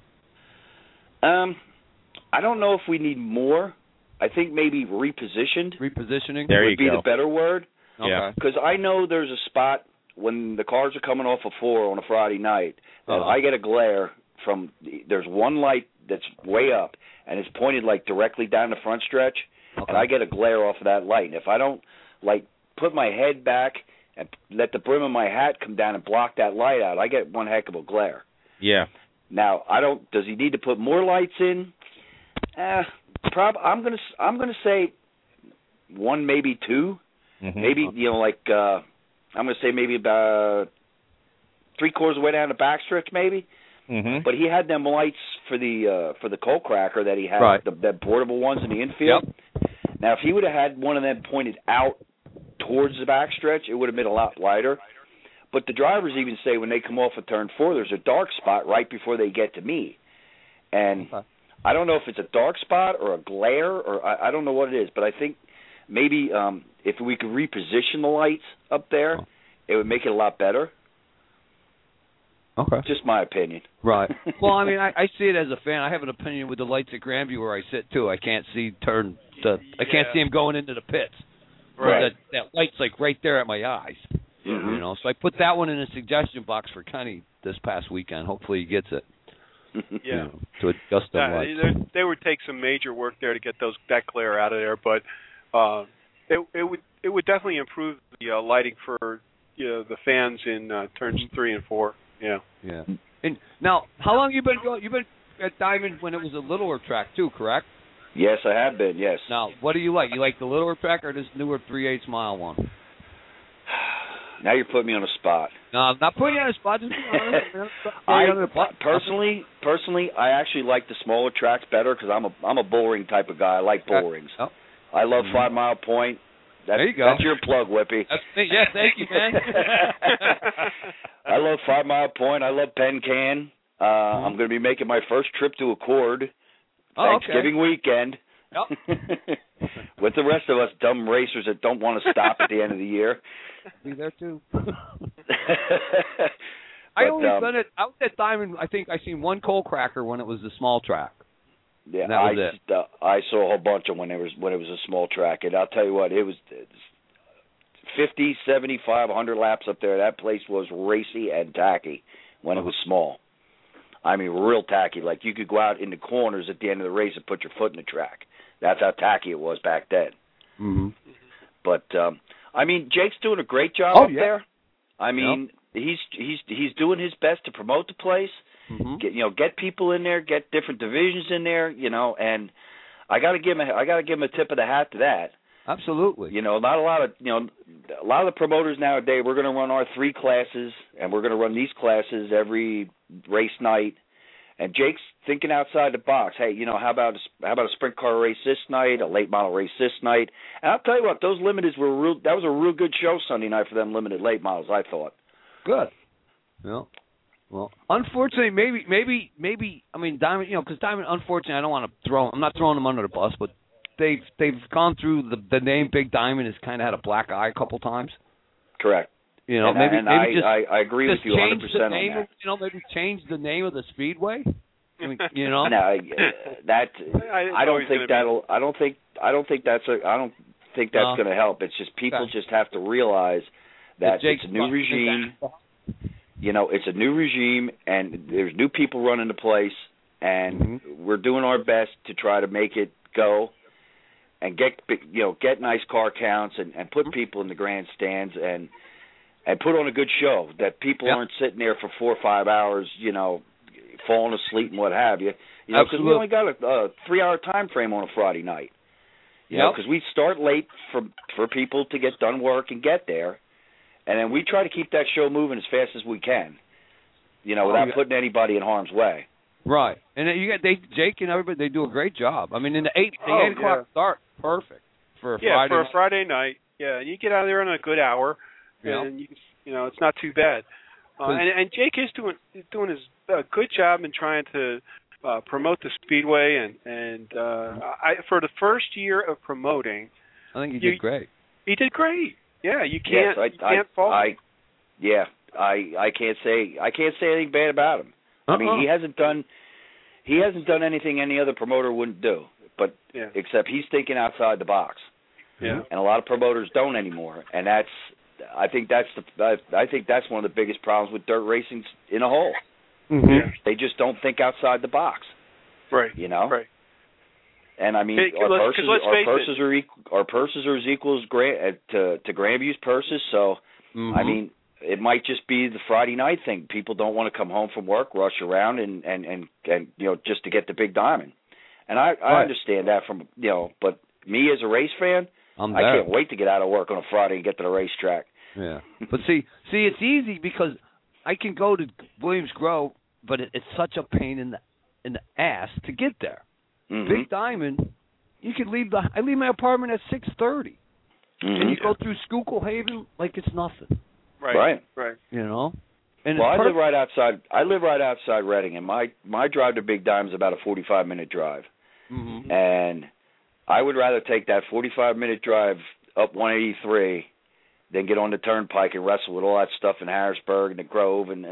I don't know if we need more. I think maybe repositioned. Repositioning? There would be the better word. Yeah. Because I know there's a spot when the cars are coming off of 4 on a Friday night that I get a glare from. There's one light that's way up, and it's pointed like directly down the front stretch, and I get a glare off of that light. And if I don't put my head back and let the brim of my hat come down and block that light out, I get one heck of a glare. Yeah. Now does he need to put more lights in? I'm gonna say 1, maybe 2, maybe I'm gonna say maybe about 3/4 of the way down the backstretch, maybe. But he had them lights for the coal cracker that he had, right. the portable ones in the infield. Yep. Now, if he would have had one of them pointed out towards the backstretch, it would have been a lot lighter. But the drivers even say when they come off of turn 4, there's a dark spot right before they get to me, and I don't know if it's a dark spot or a glare or I don't know what it is, but I think maybe if we could reposition the lights up there, it would make it a lot better. Okay. Just my opinion. Right. Well, I mean, I see it as a fan. I have an opinion with the lights at Grandview where I sit too. I can't see I can't see him going into the pits. Right. That light's like right there at my eyes. So I put that one in a suggestion box for Kenny this past weekend. Hopefully he gets it. Yeah. To adjust the lights. They would take some major work there to get that glare out of there, but it would definitely improve the lighting for the fans in turns 3 and 4. Yeah. Yeah. And now, how long you been going? You've been at Diamond when it was a littler track too, correct? Yes, I have been. Yes. Now, what do you like? You like the littler track or this newer 3/8 mile one? Now you're putting me on a spot. No, I'm not putting you on a spot. Just be honest. Personally, I actually like the smaller tracks better because I'm a bull ring type of guy. I like bull rings. Oh. I love 5 Mile Point. There you go. That's your plug, Whippy. Yeah, thank you, man. I love 5 Mile Point. I love Penn Can. I'm going to be making my first trip to Accord Thanksgiving weekend. Yep. With the rest of us dumb racers that don't want to stop at the end of the year. Be there too. I was at Diamond. I think I seen one coal cracker when it was the small track. Yeah, that was it. I saw a whole bunch of when it was a small track, and I'll tell you what, it was 50, 75, 100 laps up there. That place was racy and tacky when it was small. I mean, real tacky. Like you could go out in the corners at the end of the race and put your foot in the track. That's how tacky it was back then. Mm-hmm. But I mean, Jake's doing a great job up there. I mean, he's doing his best to promote the place. Mm-hmm. Get people in there, get different divisions in there. And I got to give him a tip of the hat to that. Absolutely. Not a lot of the promoters nowadays. We're going to run our 3 classes, and we're going to run these classes every race night. And Jake's thinking outside the box. Hey, how about a sprint car race this night, a late model race this night? And I'll tell you what, those limiteds were that was a real good show Sunday night for them limited late models, I thought. Good. Yeah. Well, unfortunately, maybe. I mean, Diamond. Because Diamond. Unfortunately, I'm not throwing them under the bus, but they've gone through the name Big Diamond has kind of had a black eye a couple times. Correct. I agree with you 100% on that. Maybe change the name of the speedway. I mean, No, I don't think that's going to help. It's just people just have to realize that it's a new regime. It's a new regime, and there's new people running the place, and we're doing our best to try to make it go and get nice car counts and put people in the grandstands and put on a good show that people aren't sitting there for 4 or 5 hours, falling asleep and what have you. Because we only got a 3-hour time frame on a Friday night. Because we start late for people to get done work and get there, and then we try to keep that show moving as fast as we can, without putting anybody in harm's way. Right, and then Jake and everybody, they do a great job. I mean, in the 8 o'clock start, perfect for a Friday. For a Friday night. Yeah, and you get out of there in a good hour, and it's not too bad. And Jake is doing his good job in trying to promote the speedway, and for the first year of promoting, I think he did great. He did great. Yeah, you can't fault him. I can't say anything bad about him. I mean, he hasn't done anything any other promoter wouldn't do, but except he's thinking outside the box. Yeah. And a lot of promoters don't anymore, and I think that's one of the biggest problems with dirt racing in a whole. Mm-hmm. Yeah. They just don't think outside the box. Right. Right. And I mean, our purses are as equal as to Grandview's purses. So, I mean, it might just be the Friday night thing. People don't want to come home from work, rush around, and just to get the Big Diamond. And I understand that but me as a race fan, I can't wait to get out of work on a Friday and get to the racetrack. Yeah, but see, it's easy because I can go to Williams Grove, but it's such a pain in the ass to get there. Mm-hmm. Big Diamond, you could I leave my apartment at 6:30, and you go through Schuylkill Haven like it's nothing. Right. And I live right outside Reading, and my drive to Big Diamond is about a 45-minute drive. Mm-hmm. And I would rather take that 45-minute drive up 183 than get on the turnpike and wrestle with all that stuff in Harrisburg and the Grove, and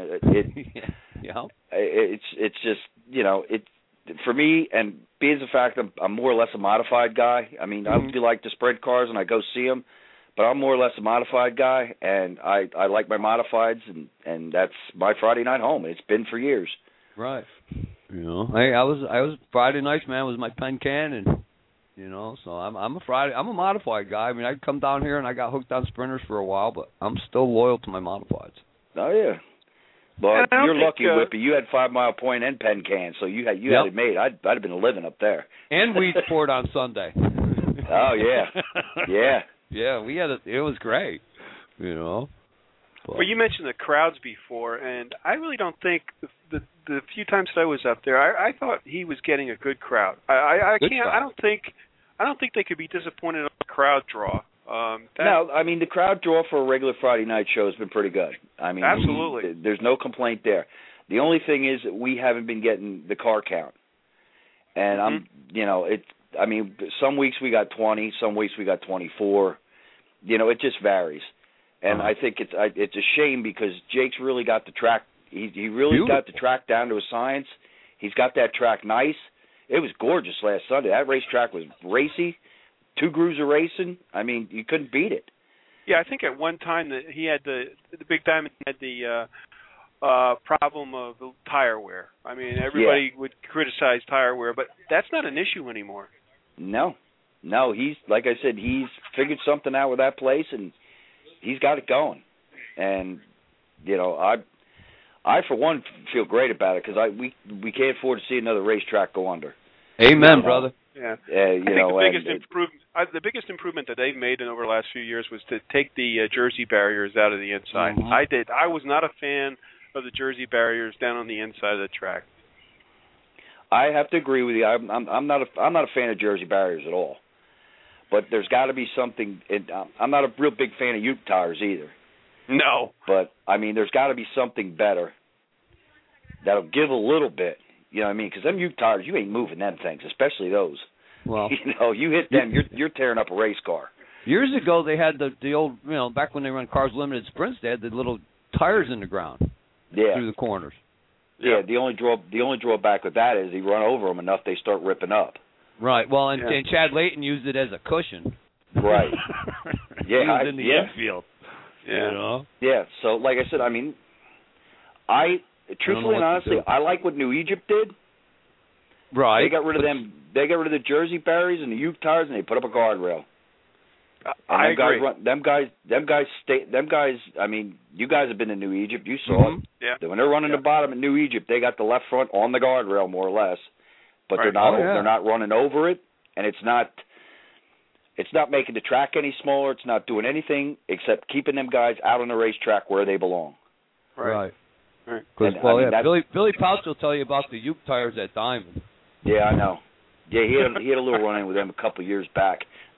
it's just for me, and being the fact I'm more or less a modified guy. I mean, I do like the sprint cars and I go see them, but I'm more or less a modified guy, and I like my modifieds, and that's my Friday night home. It's been for years. Right. I was Friday nights, man, was my pen can, and so I'm a modified guy. I mean, I come down here and I got hooked on sprinters for a while, but I'm still loyal to my modifieds. Oh yeah. Well, you're lucky, Whippy. You had 5 Mile Point and pen can, so you had it made. I'd have been living up there. And weed sport on Sunday. Oh yeah. Yeah, we had it. It was great. But. Well, you mentioned the crowds before, and I really don't think the few times that I was up there, I thought he was getting a good crowd. I don't think they could be disappointed on the crowd draw. No, I mean the crowd draw for a regular Friday night show has been pretty good. I mean, absolutely, there's no complaint there. The only thing is that we haven't been getting the car count, and I mean, some weeks we got 20, some weeks we got 24. It just varies. And I think it's a shame because Jake's really got the track. He really got the track down to a science. He's got that track nice. It was gorgeous last Sunday. That racetrack was racy. 2 grooves of racing. I mean, you couldn't beat it. Yeah, I think at one time that he had the Big Diamond had the problem of the tire wear. I mean, everybody would criticize tire wear, but that's not an issue anymore. No, he's, like I said, he's figured something out with that place, and he's got it going. And, you know, I for one, feel great about it, because we can't afford to see another racetrack go under. Amen, brother. Yeah. You know, the biggest improvement that they've made in over the last few years was to take the jersey barriers out of the inside. Mm-hmm. I was not a fan of the jersey barriers down on the inside of the track. I have to agree with you. I'm not a fan of jersey barriers at all. But there's got to be something. I'm not a real big fan of Ute tires either. No. But I mean, there's got to be something better that'll give a little bit. You know what I mean? Because them Ute tires, you ain't moving them things, especially those. Well, you know, you hit them, you're tearing up a race car. Years ago, they had the old, you know, back when they run Cars Limited sprints, they had the little tires in the ground through the corners. Yeah, the only drawback with that is you run over them enough, they start ripping up. Right. Well, and Chad Layton used it as a cushion. Right. He was in the infield. Yeah. You know? Yeah. So, like I said, I mean, truthfully and honestly, I like what New Egypt did. Right. They got rid of them. They got rid of the jersey barriers and the Ute tires, and they put up a guardrail. I agree. Them guys. I mean, you guys have been to New Egypt. You saw it. Yeah. When they're running the bottom at New Egypt, they got the left front on the guardrail more or less, but they're not. They're not running over it, and it's not making the track any smaller. It's not doing anything except keeping them guys out on the racetrack where they belong. Right. Because Billy Pouch will tell you about the Ute tires at Diamond. Yeah, I know. Yeah, he had a little run-in with them a couple of years back.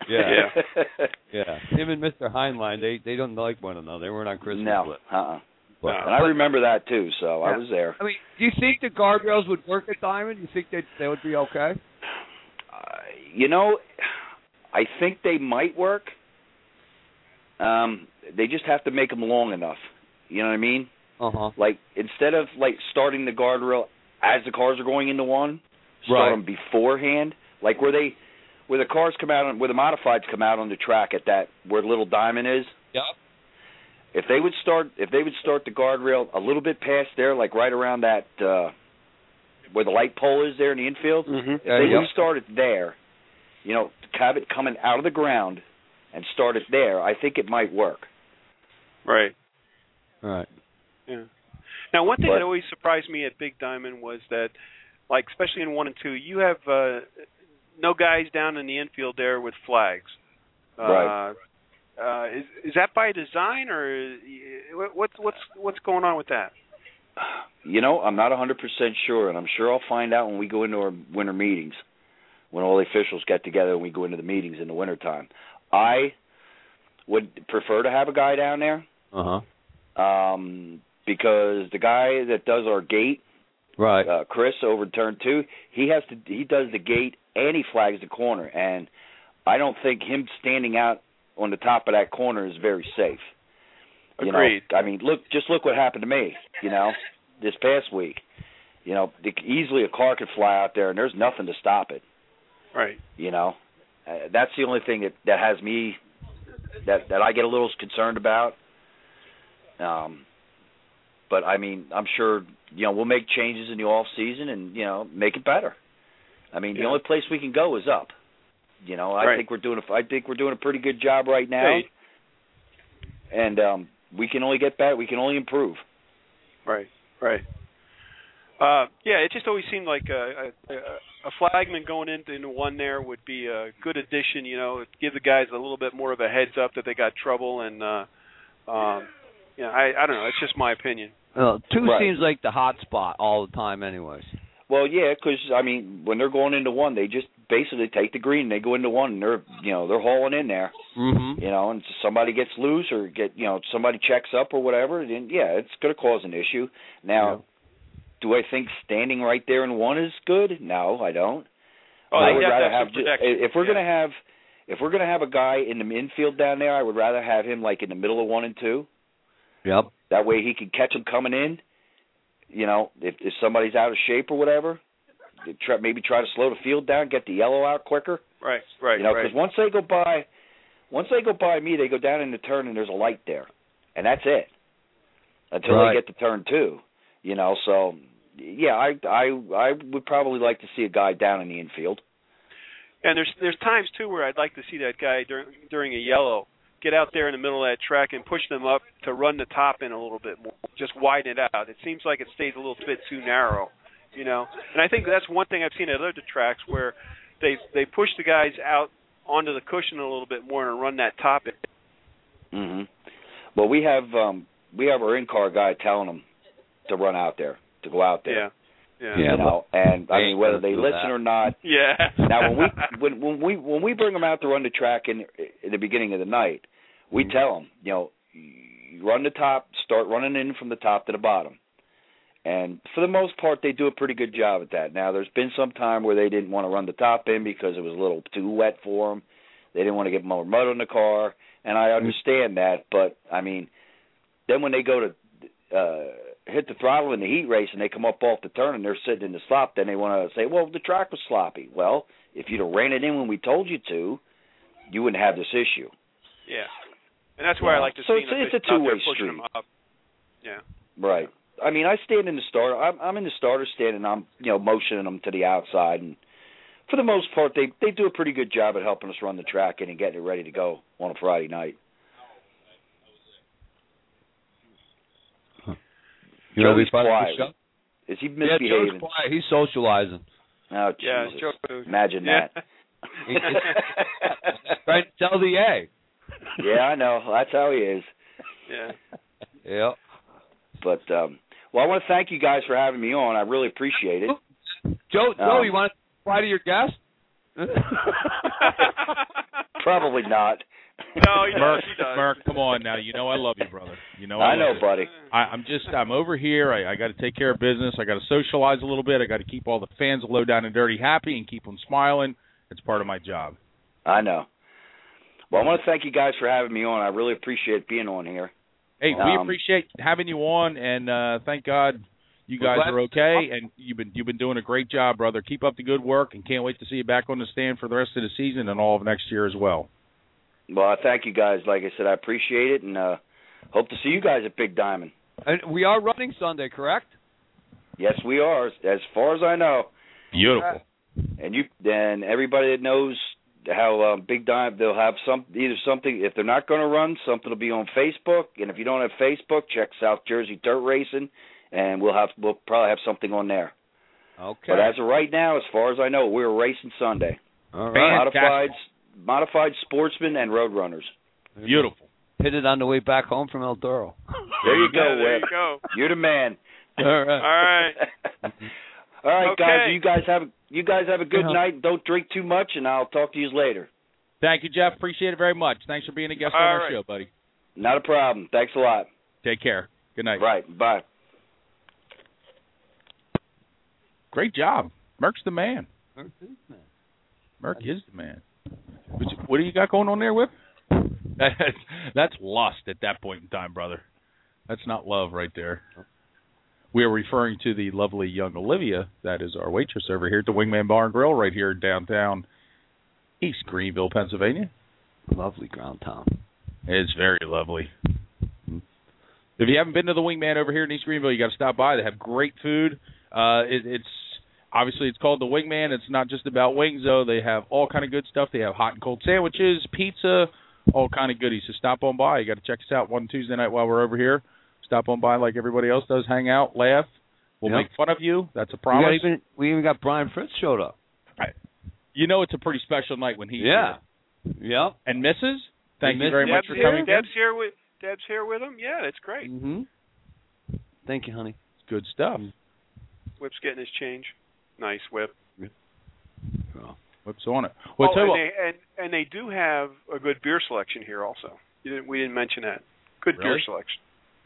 Yeah. Him and Mr. Heinlein, they don't like one another. They weren't on Christmas. No, and I remember that too, so I was there. I mean, do you think the guardrails would work at Diamond? Do you think they would be okay? You know, I think they might work. They just have to make them long enough. You know what I mean? Like, instead of like starting the guardrail as the cars are going into one, start them beforehand, like where the cars come out, where the modifieds come out on the track at that where Little Diamond is. Yep. If they would start the guardrail a little bit past there, like right around that where the light pole is there in the infield, if they would start it there, you know, have it coming out of the ground and start it there, I think it might work. Right. Yeah. Now, one thing that always surprised me at Big Diamond was that, like, especially in 1 and 2, you have no guys down in the infield there with flags. Right. Is that by design, or what's going on with that? You know, I'm not 100% sure, and I'm sure I'll find out when we go into our winter meetings, when all the officials get together and we go into the meetings in the wintertime. I would prefer to have a guy down there. Because the guy that does our gate, Chris over turn 2, he does the gate and he flags the corner, and I don't think him standing out on the top of that corner is very safe. Agreed. You know, I mean, look what happened to me. You know, this past week. You know, easily a car could fly out there, and there's nothing to stop it. Right. You know, that's the only thing that has me that I get a little concerned about. But I mean, I'm sure, you know, we'll make changes in the off season and, you know, make it better. I mean, the only place we can go is up. You know, I think we're doing a pretty good job right now. And we can only get better. We can only improve. Right. It just always seemed like a flagman going into one there would be a good addition. You know, give the guys a little bit more of a heads up that they got trouble, and you know, I don't know. It's just my opinion. 2 seems like the hot spot all the time, anyways. Well, yeah, because I mean, when they're going into one, they just basically take the green. They go into one, and they're hauling in there. You know, and somebody gets loose or somebody checks up or whatever. Then it's going to cause an issue. Now, do I think standing right there in one is good? No, I don't. I would rather have if we're going to have a guy in the infield down there, I would rather have him like in the middle of 1 and 2. Yep. That way he can catch them coming in. You know, if somebody's out of shape or whatever, maybe try to slow the field down, get the yellow out quicker. Right. You know, because once they go by me, they go down in the turn and there's a light there, and that's it until they get to turn 2. You know, so yeah, I would probably like to see a guy down in the infield. And there's times too where I'd like to see that guy during a yellow get out there in the middle of that track and push them up to run the top in a little bit more, just widen it out. It seems like it stays a little bit too narrow, you know. And I think that's one thing I've seen at other tracks where they push the guys out onto the cushion a little bit more and run that top in. Mhm. Well, we have our in-car guy telling them to run out there, to go out there. Yeah. You know, and I mean whether they listen or not. Yeah. Now when we bring them out to run the track in the beginning of the night, we tell them, you know, you run the top, start running in from the top to the bottom. And for the most part, they do a pretty good job at that. Now, there's been some time where they didn't want to run the top in because it was a little too wet for them. They didn't want to get more mud on the car, and I understand that. But, I mean, then when they go to hit the throttle in the heat race and they come up off the turn and they're sitting in the slop, then they want to say, well, the track was sloppy. Well, if you'd have ran it in when we told you to, you wouldn't have this issue. Yeah. And that's why I like to see them it's a two-way pushing street. them up. Yeah. Right. I mean, I stand in the starter. I'm in the starter stand, and I'm, you know, motioning them to the outside. And for the most part, they do a pretty good job at helping us run the track in and getting it ready to go on a Friday night. Joey's quiet. Is he misbehaving? Yeah, Joe's quiet. He's socializing. Oh, yeah, Jesus. Joe. Imagine that. He's trying to tell the A. Yeah, I know. That's how he is. Yeah. Yeah. But, well, I want to thank you guys for having me on. I really appreciate it. Joe, you want to reply to your guest? Probably not. No, he does. Merck, come on now. You know I love you, brother. You know I know, buddy. I'm over here. I got to take care of business. I got to socialize a little bit. I got to keep all the fans of Low Down and Dirty happy and keep them smiling. It's part of my job. I know. Well, I want to thank you guys for having me on. I really appreciate being on here. Hey, we appreciate having you on, and thank God you guys are okay, and you've been doing a great job, brother. Keep up the good work, and can't wait to see you back on the stand for the rest of the season and all of next year as well. Well, I thank you guys. Like I said, I appreciate it, and hope to see you guys at Big Diamond. And we are running Sunday, correct? Yes, we are, as far as I know. Beautiful. And everybody that knows how Big Diamond, they'll have either something, if they're not going to run, something will be on Facebook, and if you don't have Facebook, check South Jersey Dirt Racing, and we'll probably have something on there. Okay. But as of right now, as far as I know, we're racing Sunday. All right. Modified sportsmen and road runners. Beautiful. Hit it on the way back home from El Toro. There you go, there you go. You're the man. All right. All right, okay. guys. You guys have a good night. Don't drink too much, and I'll talk to you later. Thank you, Jeff. Appreciate it very much. Thanks for being a guest on our show, buddy. Not a problem. Thanks a lot. Take care. Good night. Right. Bye. Great job. Merck's the man. Merck is the man. What do you got going on there, Whip? That's lust at that point in time, brother. That's not love right there. We are referring to the lovely young Olivia, that is our waitress over here at the Wingman Bar and Grill right here in downtown East Greenville, Pennsylvania. Lovely ground town. It's very lovely. If you haven't been to the Wingman over here in East Greenville, you got to stop by. They have great food. It's obviously it's called the Wingman. It's not just about wings, though. They have all kind of good stuff. They have hot and cold sandwiches, pizza, all kind of goodies. So stop on by. You got to check us out one Tuesday night while we're over here. Stop on by like everybody else does. Hang out, laugh. We'll make fun of you. That's a promise. We even got Brian Fritz showed up. You know it's a pretty special night when he's here. Yeah. And Mrs., thank you very much for coming. Deb's here with him. Yeah, that's great. Mm-hmm. Thank you, honey. It's good stuff. Whip's getting his change. Nice, Whip. Oh, Whip's on it. Well, and they do have a good beer selection here also. We didn't mention that. Good beer selection.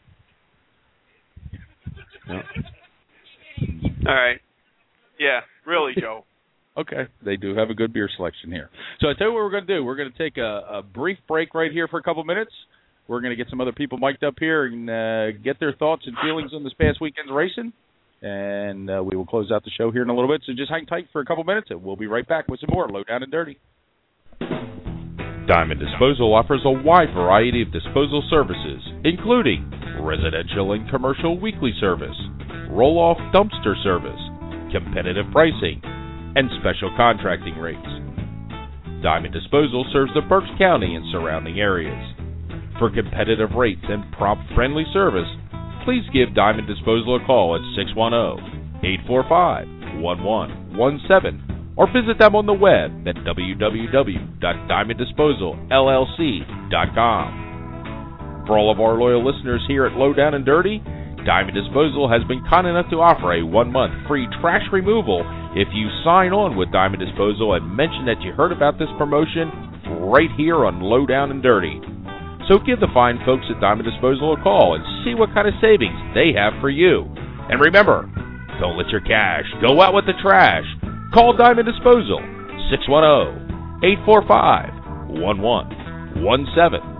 Yeah. All right. Yeah, really, Joe. Okay. They do have a good beer selection here. So I tell you what we're going to do. We're going to take a brief break right here for a couple minutes. We're going to get some other people mic'd up here and get their thoughts and feelings on this past weekend's racing. And we will close out the show here in a little bit. So just hang tight for a couple minutes, and we'll be right back with some more Low Down and Dirty. Diamond Disposal offers a wide variety of disposal services, including residential and commercial weekly service, roll-off dumpster service, competitive pricing, and special contracting rates. Diamond Disposal serves the Berks County and surrounding areas. For competitive rates and prompt, friendly service, please give Diamond Disposal a call at 610-845-1117 or visit them on the web at www.diamonddisposalllc.com. For all of our loyal listeners here at Low Down and Dirty, Diamond Disposal has been kind enough to offer a 1-month free trash removal if you sign on with Diamond Disposal and mention that you heard about this promotion right here on Low Down and Dirty. So give the fine folks at Diamond Disposal a call and see what kind of savings they have for you. And remember, don't let your cash go out with the trash. Call Diamond Disposal, 610-845-1117.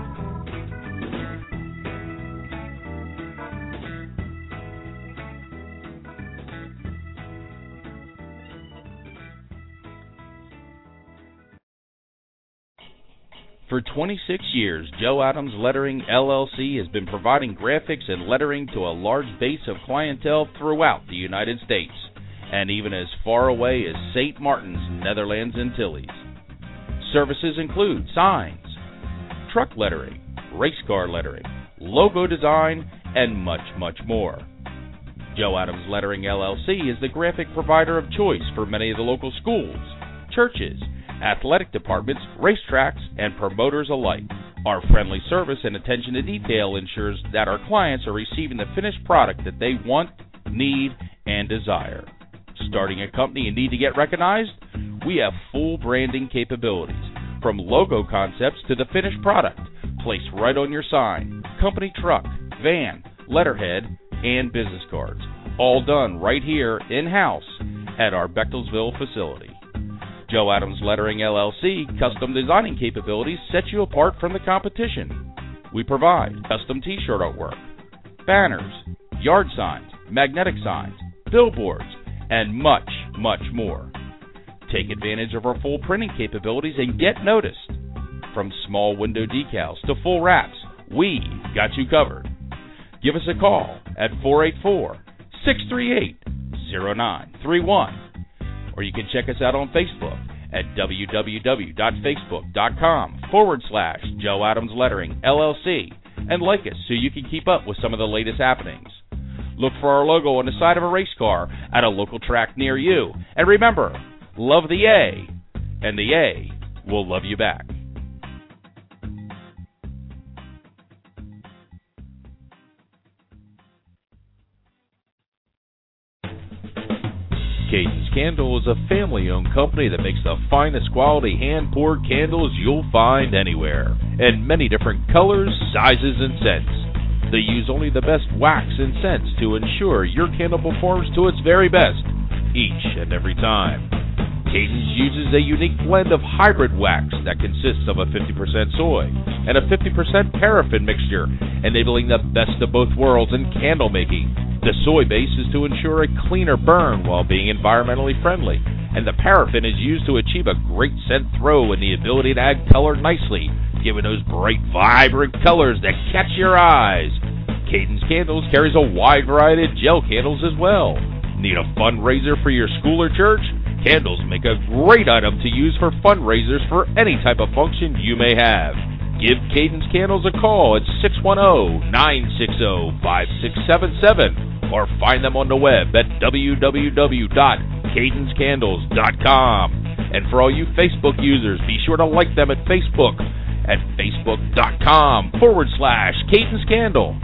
For 26 years, Joe Adams Lettering, LLC has been providing graphics and lettering to a large base of clientele throughout the United States, and even as far away as St. Martin's, Netherlands Antilles. Services include signs, truck lettering, race car lettering, logo design, and much, much more. Joe Adams Lettering, LLC is the graphic provider of choice for many of the local schools, churches, athletic departments, racetracks, and promoters alike. Our friendly service and attention to detail ensures that our clients are receiving the finished product that they want, need, and desire. Starting a company and need to get recognized? We have full branding capabilities, from logo concepts to the finished product, placed right on your sign, company truck, van, letterhead, and business cards, all done right here in-house at our Bechtelsville facility. Joe Adams Lettering, LLC custom designing capabilities set you apart from the competition. We provide custom t-shirt artwork, banners, yard signs, magnetic signs, billboards, and much, much more. Take advantage of our full printing capabilities and get noticed. From small window decals to full wraps, we got you covered. Give us a call at 484-638-0931. Or you can check us out on Facebook at www.facebook.com/Joe Adams Lettering, LLC, and like us so you can keep up with some of the latest happenings. Look for our logo on the side of a race car at a local track near you. And remember, love the A, and the A will love you back. Cadence Candle is a family-owned company that makes the finest quality hand-poured candles you'll find anywhere, in many different colors, sizes, and scents. They use only the best wax and scents to ensure your candle performs to its very best, each and every time. Cadence uses a unique blend of hybrid wax that consists of a 50% soy and a 50% paraffin mixture, enabling the best of both worlds in candle making. The soy base is to ensure a cleaner burn while being environmentally friendly, and the paraffin is used to achieve a great scent throw and the ability to add color nicely, giving those bright, vibrant colors that catch your eyes. Cadence Candles carries a wide variety of gel candles as well. Need a fundraiser for your school or church? Candles make a great item to use for fundraisers for any type of function you may have. Give Cadence Candles a call at 610-960-5677 or find them on the web at www.cadencecandles.com. And for all you Facebook users, be sure to like them at Facebook at facebook.com/Cadence Candle.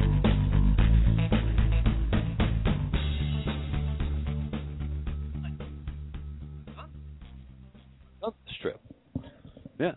Strip. Yeah.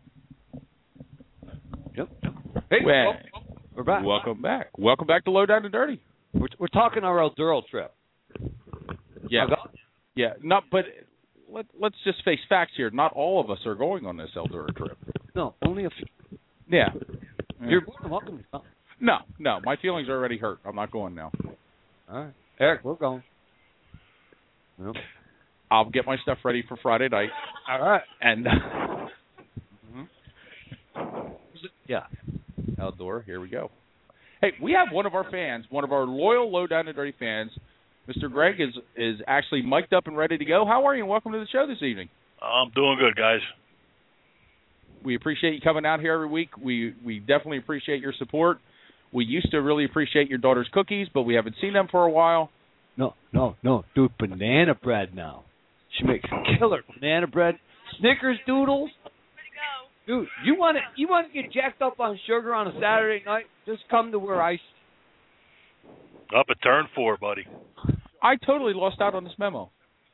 Yep. Hey, we're back. Welcome back. Welcome back to Low Down and Dirty. We're talking our Elduro trip. Yeah. Yeah. Not, but let's just face facts here. Not all of us are going on this Elduro trip. No, only a few. Yeah. You're more than welcome to come. No. My feelings are already hurt. I'm not going now. All right. Eric, we're going. Yep. I'll get my stuff ready for Friday night. All right. And yeah. Outdoor, here we go. Hey, we have one of our fans, one of our loyal Low Down and Dirty fans. Mr. Greg is actually mic'd up and ready to go. How are you, and welcome to the show this evening. I'm doing good, guys. We appreciate you coming out here every week. We definitely appreciate your support. We used to really appreciate your daughter's cookies, but we haven't seen them for a while. No. Do banana bread now. She makes killer banana bread. Snickers doodles. Dude, you want to get jacked up on sugar on a Saturday night? Just come to where I... Up at turn 4, buddy. I totally lost out on this memo.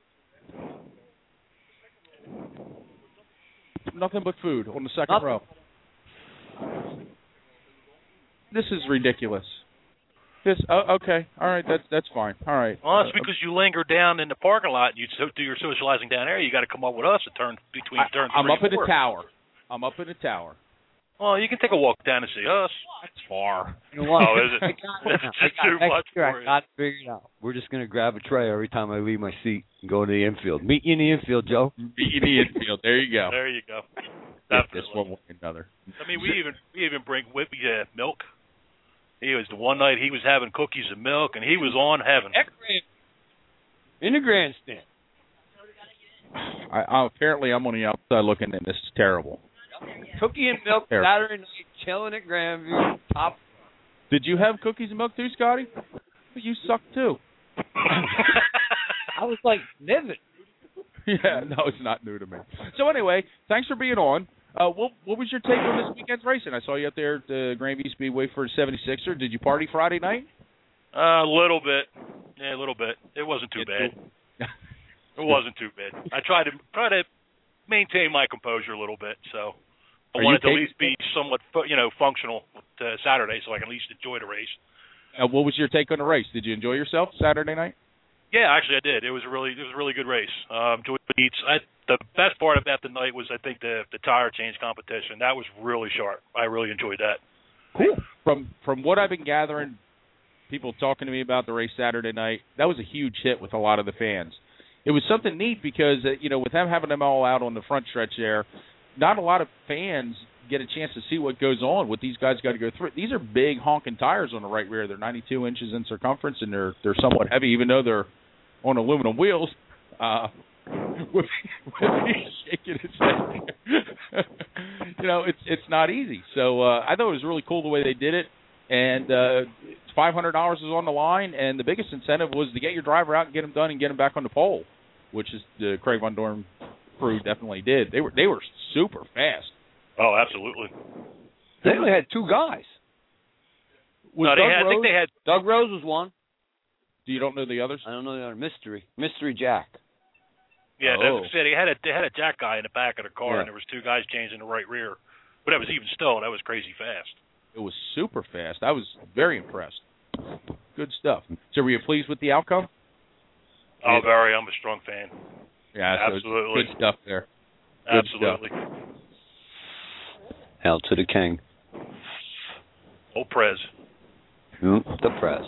Nothing but food on the second row. This is ridiculous. Okay, all right, that's fine. All right. Well, it's because you linger down in the parking lot and you do your socializing down there. You got to come up with us at between turn 3 I'm up and 4. in the tower. I'm up in the tower. Well, you can take a walk down and see us. That's far. You know what? Oh, is it? That's too much for I you. got it figured out. We're just going to grab a tray every time I leave my seat and go to the infield. Meet you in the infield, Joe. Meet you in the infield. There you go. There you go. This Definitely. one way or another. I mean, we even bring Whippy milk. He was the one night he was having cookies and milk, and he was on heaven. In the grandstand. Apparently, I'm on the outside looking, and this is terrible. Cookie and milk Saturday night, chilling at Grandview. Top. Did you have cookies and milk too, Scotty? You suck too. I was like, livid. Yeah, no, it's not new to me. So anyway, thanks for being on. What was your take on this weekend's racing? I saw you out there at the Grandview Speedway for a 76er. Did you party Friday night? A little bit. Yeah, a little bit. It wasn't too bad. It wasn't too bad. I tried to maintain my composure a little bit, so I wanted to at least be somewhat, functional Saturday, so I can at least enjoy the race. What was your take on the race? Did you enjoy yourself Saturday night? Yeah, actually, I did. It was a really good race. Enjoyed the heats. The best part of that tonight was, I think, the tire change competition. That was really sharp. I really enjoyed that. Cool. From what I've been gathering, people talking to me about the race Saturday night, that was a huge hit with a lot of the fans. It was something neat because, with them having them all out on the front stretch there, not a lot of fans get a chance to see what goes on, what these guys got to go through. These are big honking tires on the right rear. They're 92 inches in circumference, and they're somewhat heavy, even though they're on aluminum wheels. Shaking his head. It's not easy. So I thought it was really cool the way they did it. And $500 was on the line, and the biggest incentive was to get your driver out and get him done and get him back on the pole, which is the Craig Von Dorn crew definitely did. They were super fast. Oh, absolutely. They only had 2 guys. I think they had Doug Rose was one. You don't know the others? I don't know the other. Mystery Jack. Yeah, they had a Jack guy in the back of the car, and there was 2 guys changing the right rear. But that was crazy fast. It was super fast. I was very impressed. Good stuff. So were you pleased with the outcome? Oh, very. I'm a strong fan. Yeah, absolutely. Good stuff there. Good absolutely. Stuff. Hell to the king. Old Prez. The Prez.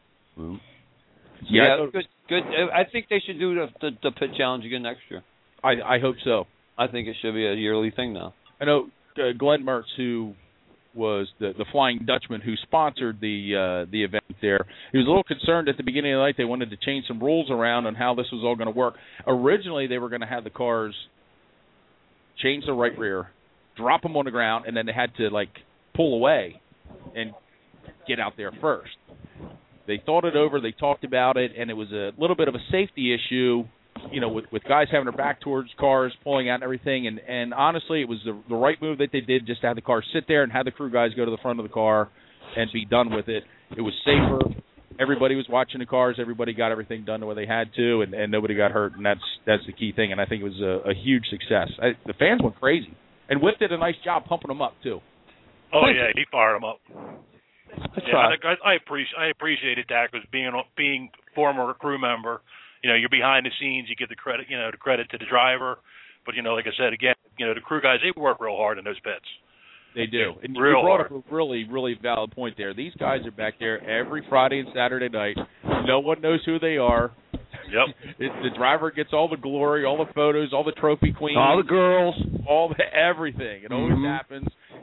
Yeah, good. I think they should do the pit challenge again next year. I hope so. I think it should be a yearly thing now. I know Glenn Mertz, who was the Flying Dutchman who sponsored the event there, he was a little concerned at the beginning of the night. They wanted to change some rules around on how this was all going to work. Originally, they were going to have the cars change the right rear, drop them on the ground, and then they had to pull away and get out there first. They thought it over, they talked about it, and it was a little bit of a safety issue, with guys having their back towards cars, pulling out and everything. And honestly, it was the right move that they did, just to have the car sit there and have the crew guys go to the front of the car and be done with it. It was safer. Everybody was watching the cars. Everybody got everything done the way they had to, and nobody got hurt, and that's the key thing. And I think it was a huge success. The fans went crazy. And Whip did a nice job pumping them up, too. Oh, yeah, he fired them up. That's yeah, right. I appreciated that because being former crew member, you're behind the scenes. You give the credit, the credit to the driver. But like I said again, the crew guys, they work real hard in those pits. They do. And you brought up a really, really valid point there. These guys are back there every Friday and Saturday night. No one knows who they are. Yep. The driver gets all the glory, all the photos, all the trophy queens, all the girls, everything. It always happens.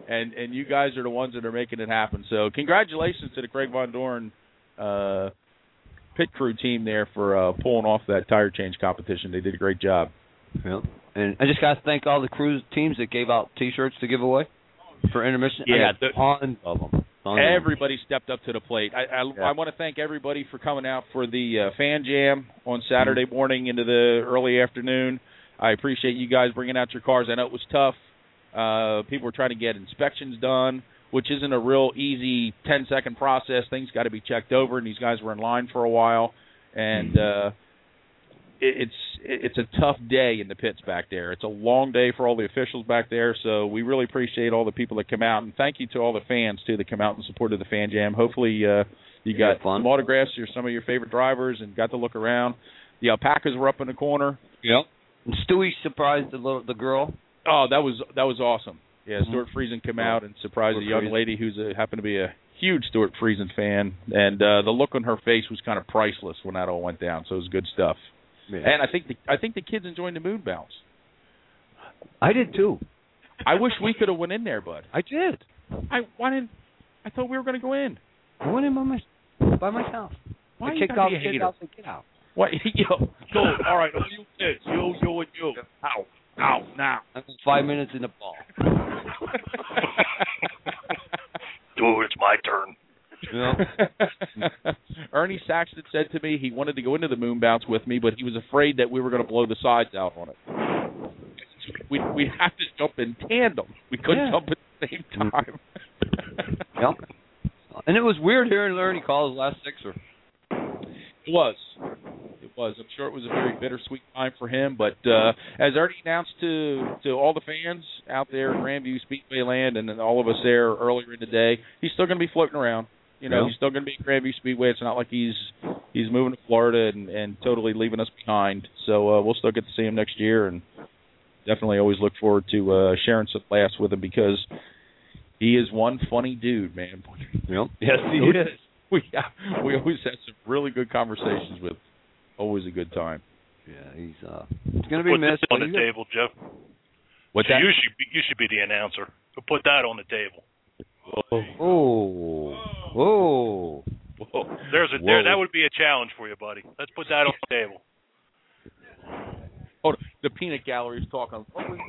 and you guys are the ones that are making it happen. So congratulations to the Craig Von Dorn pit crew team there for pulling off that tire change competition. They did a great job. Yeah. And I just got to thank all the crew teams that gave out T-shirts to give away for intermission. Yeah, I got tons of them. Everybody stepped up to the plate. I want to thank everybody for coming out for the fan jam on Saturday morning into the early afternoon. I appreciate you guys bringing out your cars. I know it was tough. People were trying to get inspections done, which isn't a real easy 10-second process. Things got to be checked over, and these guys were in line for a while. And it's a tough day in the pits back there. It's a long day for all the officials back there, so we really appreciate all the people that come out. And thank you to all the fans, too, that come out and supported the fan jam. Hopefully you got some autographs or some of your favorite drivers and got to look around. The alpacas were up in the corner. Yep. And Stewie surprised the girl. Oh, that was awesome. Yeah, Stuart Friesen came out and surprised a young lady who's happened to be a huge Stuart Friesen fan, and the look on her face was kind of priceless when that all went down. So it was good stuff. Yeah. And I think the kids enjoyed the moon bounce. I did too. I wish we could have went in there, bud. I did. I thought we were going to go in. I went in by myself. Why I kicked off the kids out. Get out. What? Go. All right, all you kids. You and you. Out now. I'm 5 minutes in the ball. Dude, it's my turn. Yeah. Ernie Saxton said to me he wanted to go into the moon bounce with me, but he was afraid that we were going to blow the sides out on it. We'd have to jump in tandem. We couldn't jump at the same time. Yep. And it was weird hearing Ernie call his last sixer. It was. I'm sure it was a very bittersweet time for him, but as Ernie announced to all the fans out there in Grandview Speedway Land and all of us there earlier in the day, he's still going to be floating around. He's still going to be at Grandview Speedway. It's not like he's moving to Florida and totally leaving us behind. So we'll still get to see him next year, and definitely always look forward to sharing some laughs with him because he is one funny dude, man. Yep. Yes, he is. We always have some really good conversations with him. Always a good time. Yeah, he's going to be missed. Put this on the table, Joe. What's that? You should be the announcer. We'll put that on the table. Oh. That would be a challenge for you, buddy. Let's put that on the table. Oh, the peanut gallery's talking. What was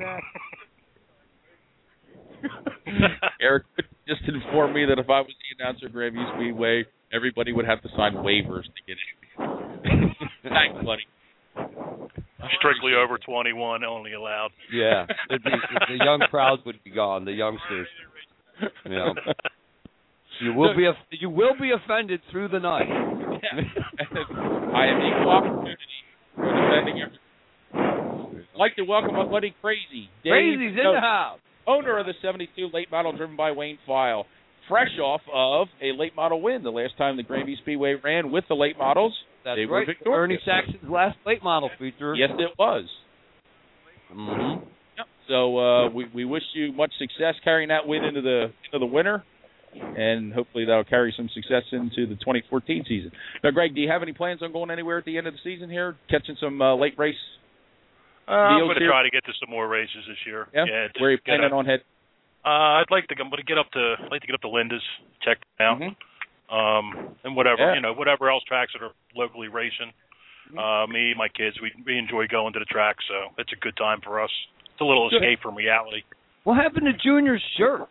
that? Eric just informed me that if I was the announcer at Grandview Speedway, everybody would have to sign waivers to get in. Thanks, buddy. Strictly over 21, only allowed. Yeah, the young crowds would be gone. The youngsters. Yeah. You will be offended through the night. Yeah. I have equal opportunity for defending everything. I'd like to welcome my buddy Crazy. Crazy's in the house. Owner of the 72 late model driven by Wayne File. Fresh off of a late model win the last time the Grandview Speedway ran with the late models. That's they right. Were victorious. Ernie Saxton's last late model feature. Yes, it was. Mm-hmm. Yep. So we wish you much success carrying that win into the winter, and hopefully that'll carry some success into the 2014 season. Now, Greg, do you have any plans on going anywhere at the end of the season here, catching some late race? I'm going to try to get to some more races this year. Yeah. Where are you planning on heading? I'm going to get up to Linda's, check them out. Mm-hmm. And whatever, whatever else tracks that are locally racing. Me, my kids, we enjoy going to the track, so it's a good time for us. It's a little escape from reality. What happened to Junior's shirt?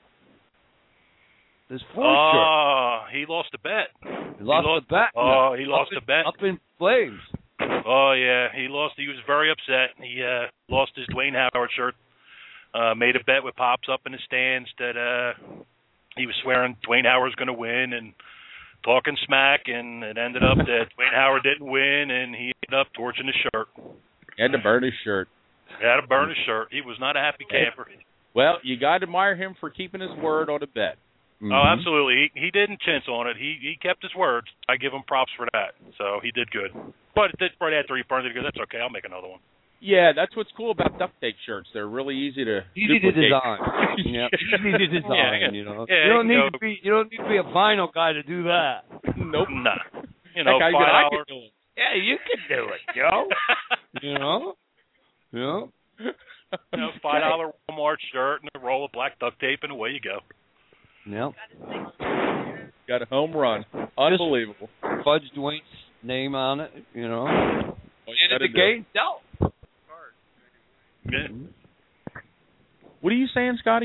His Ford shirt. He lost a bet. He lost a bet. Oh, he lost a bet. Up in flames. Oh, yeah, he lost. He was very upset. He lost his Dwayne Howard shirt. Made a bet with Pops up in the stands that he was swearing Dwayne Howard was going to win and talking smack, and it ended up that Dwayne Howard didn't win, and he ended up torching his shirt. He had to burn his shirt. He had to burn his shirt. He was not a happy camper. Well, you got to admire him for keeping his word on a bet. Mm-hmm. Oh, absolutely. He didn't chintz on it. He kept his words. I give him props for that. So he did good. But it did right after he burned it. That's okay. I'll make another one. Yeah, that's what's cool about duct tape shirts. They're really easy to design. Yeah, easy to design. You know, you don't need to be a vinyl guy to do that. Nope. Nah. $5. Yeah, you can do it, Joe. You know. Yeah. $5 Walmart shirt and a roll of black duct tape, and away you go. Yep. Got a home run. Unbelievable. Fudge Dwayne's name on it, you know. Oh, And at the gate, no. Yeah. What are you saying, Scotty?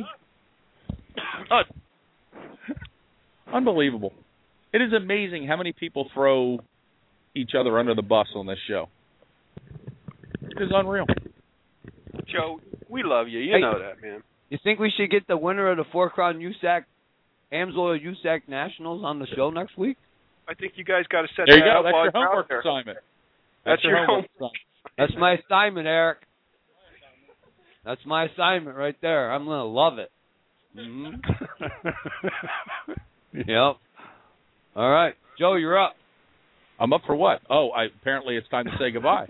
Unbelievable. It is amazing how many people throw each other under the bus on this show. It is unreal. Joe, we love you. You Hey. know that, man. You think we should get the winner of the Four Crown USAC, Amsoil USAC Nationals on the show next week? I think you guys got to set There you that go. up That's while your you're out homework there. assignment. That's your homework assignment. That's my assignment, Eric. That's my assignment right there. I'm going to love it. Mm-hmm. Yep. All right. Joe, you're up. I'm up for what? Oh, apparently it's time to say goodbye.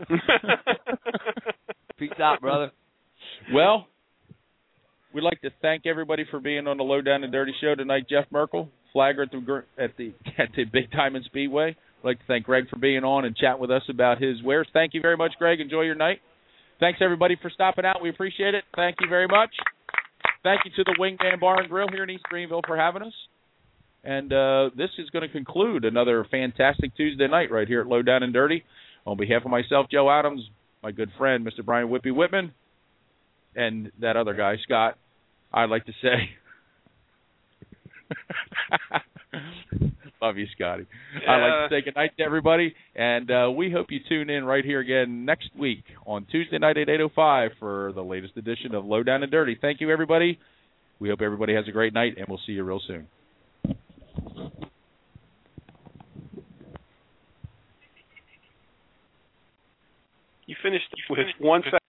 Peace out, brother. Well, we'd like to thank everybody for being on the Low Down and Dirty Show tonight. Jeff Merkel, flagger at the Big Diamond Speedway. I'd like to thank Greg for being on and chat with us about his wares. Thank you very much, Greg. Enjoy your night. Thanks, everybody, for stopping out. We appreciate it. Thank you very much. Thank you to the Wingman Bar and Grill here in East Greenville for having us. And this is going to conclude another fantastic Tuesday night right here at Low Down and Dirty. On behalf of myself, Joe Adams, my good friend, Mr. Brian Whippy Whitman, and that other guy, Scott, I'd like to say, love you, Scotty. Yeah. I'd like to say good night to everybody, and we hope you tune in right here again next week on Tuesday night at 8:05 for the latest edition of Low Down and Dirty. Thank you, everybody. We hope everybody has a great night, and we'll see you real soon. You finished with 1 second.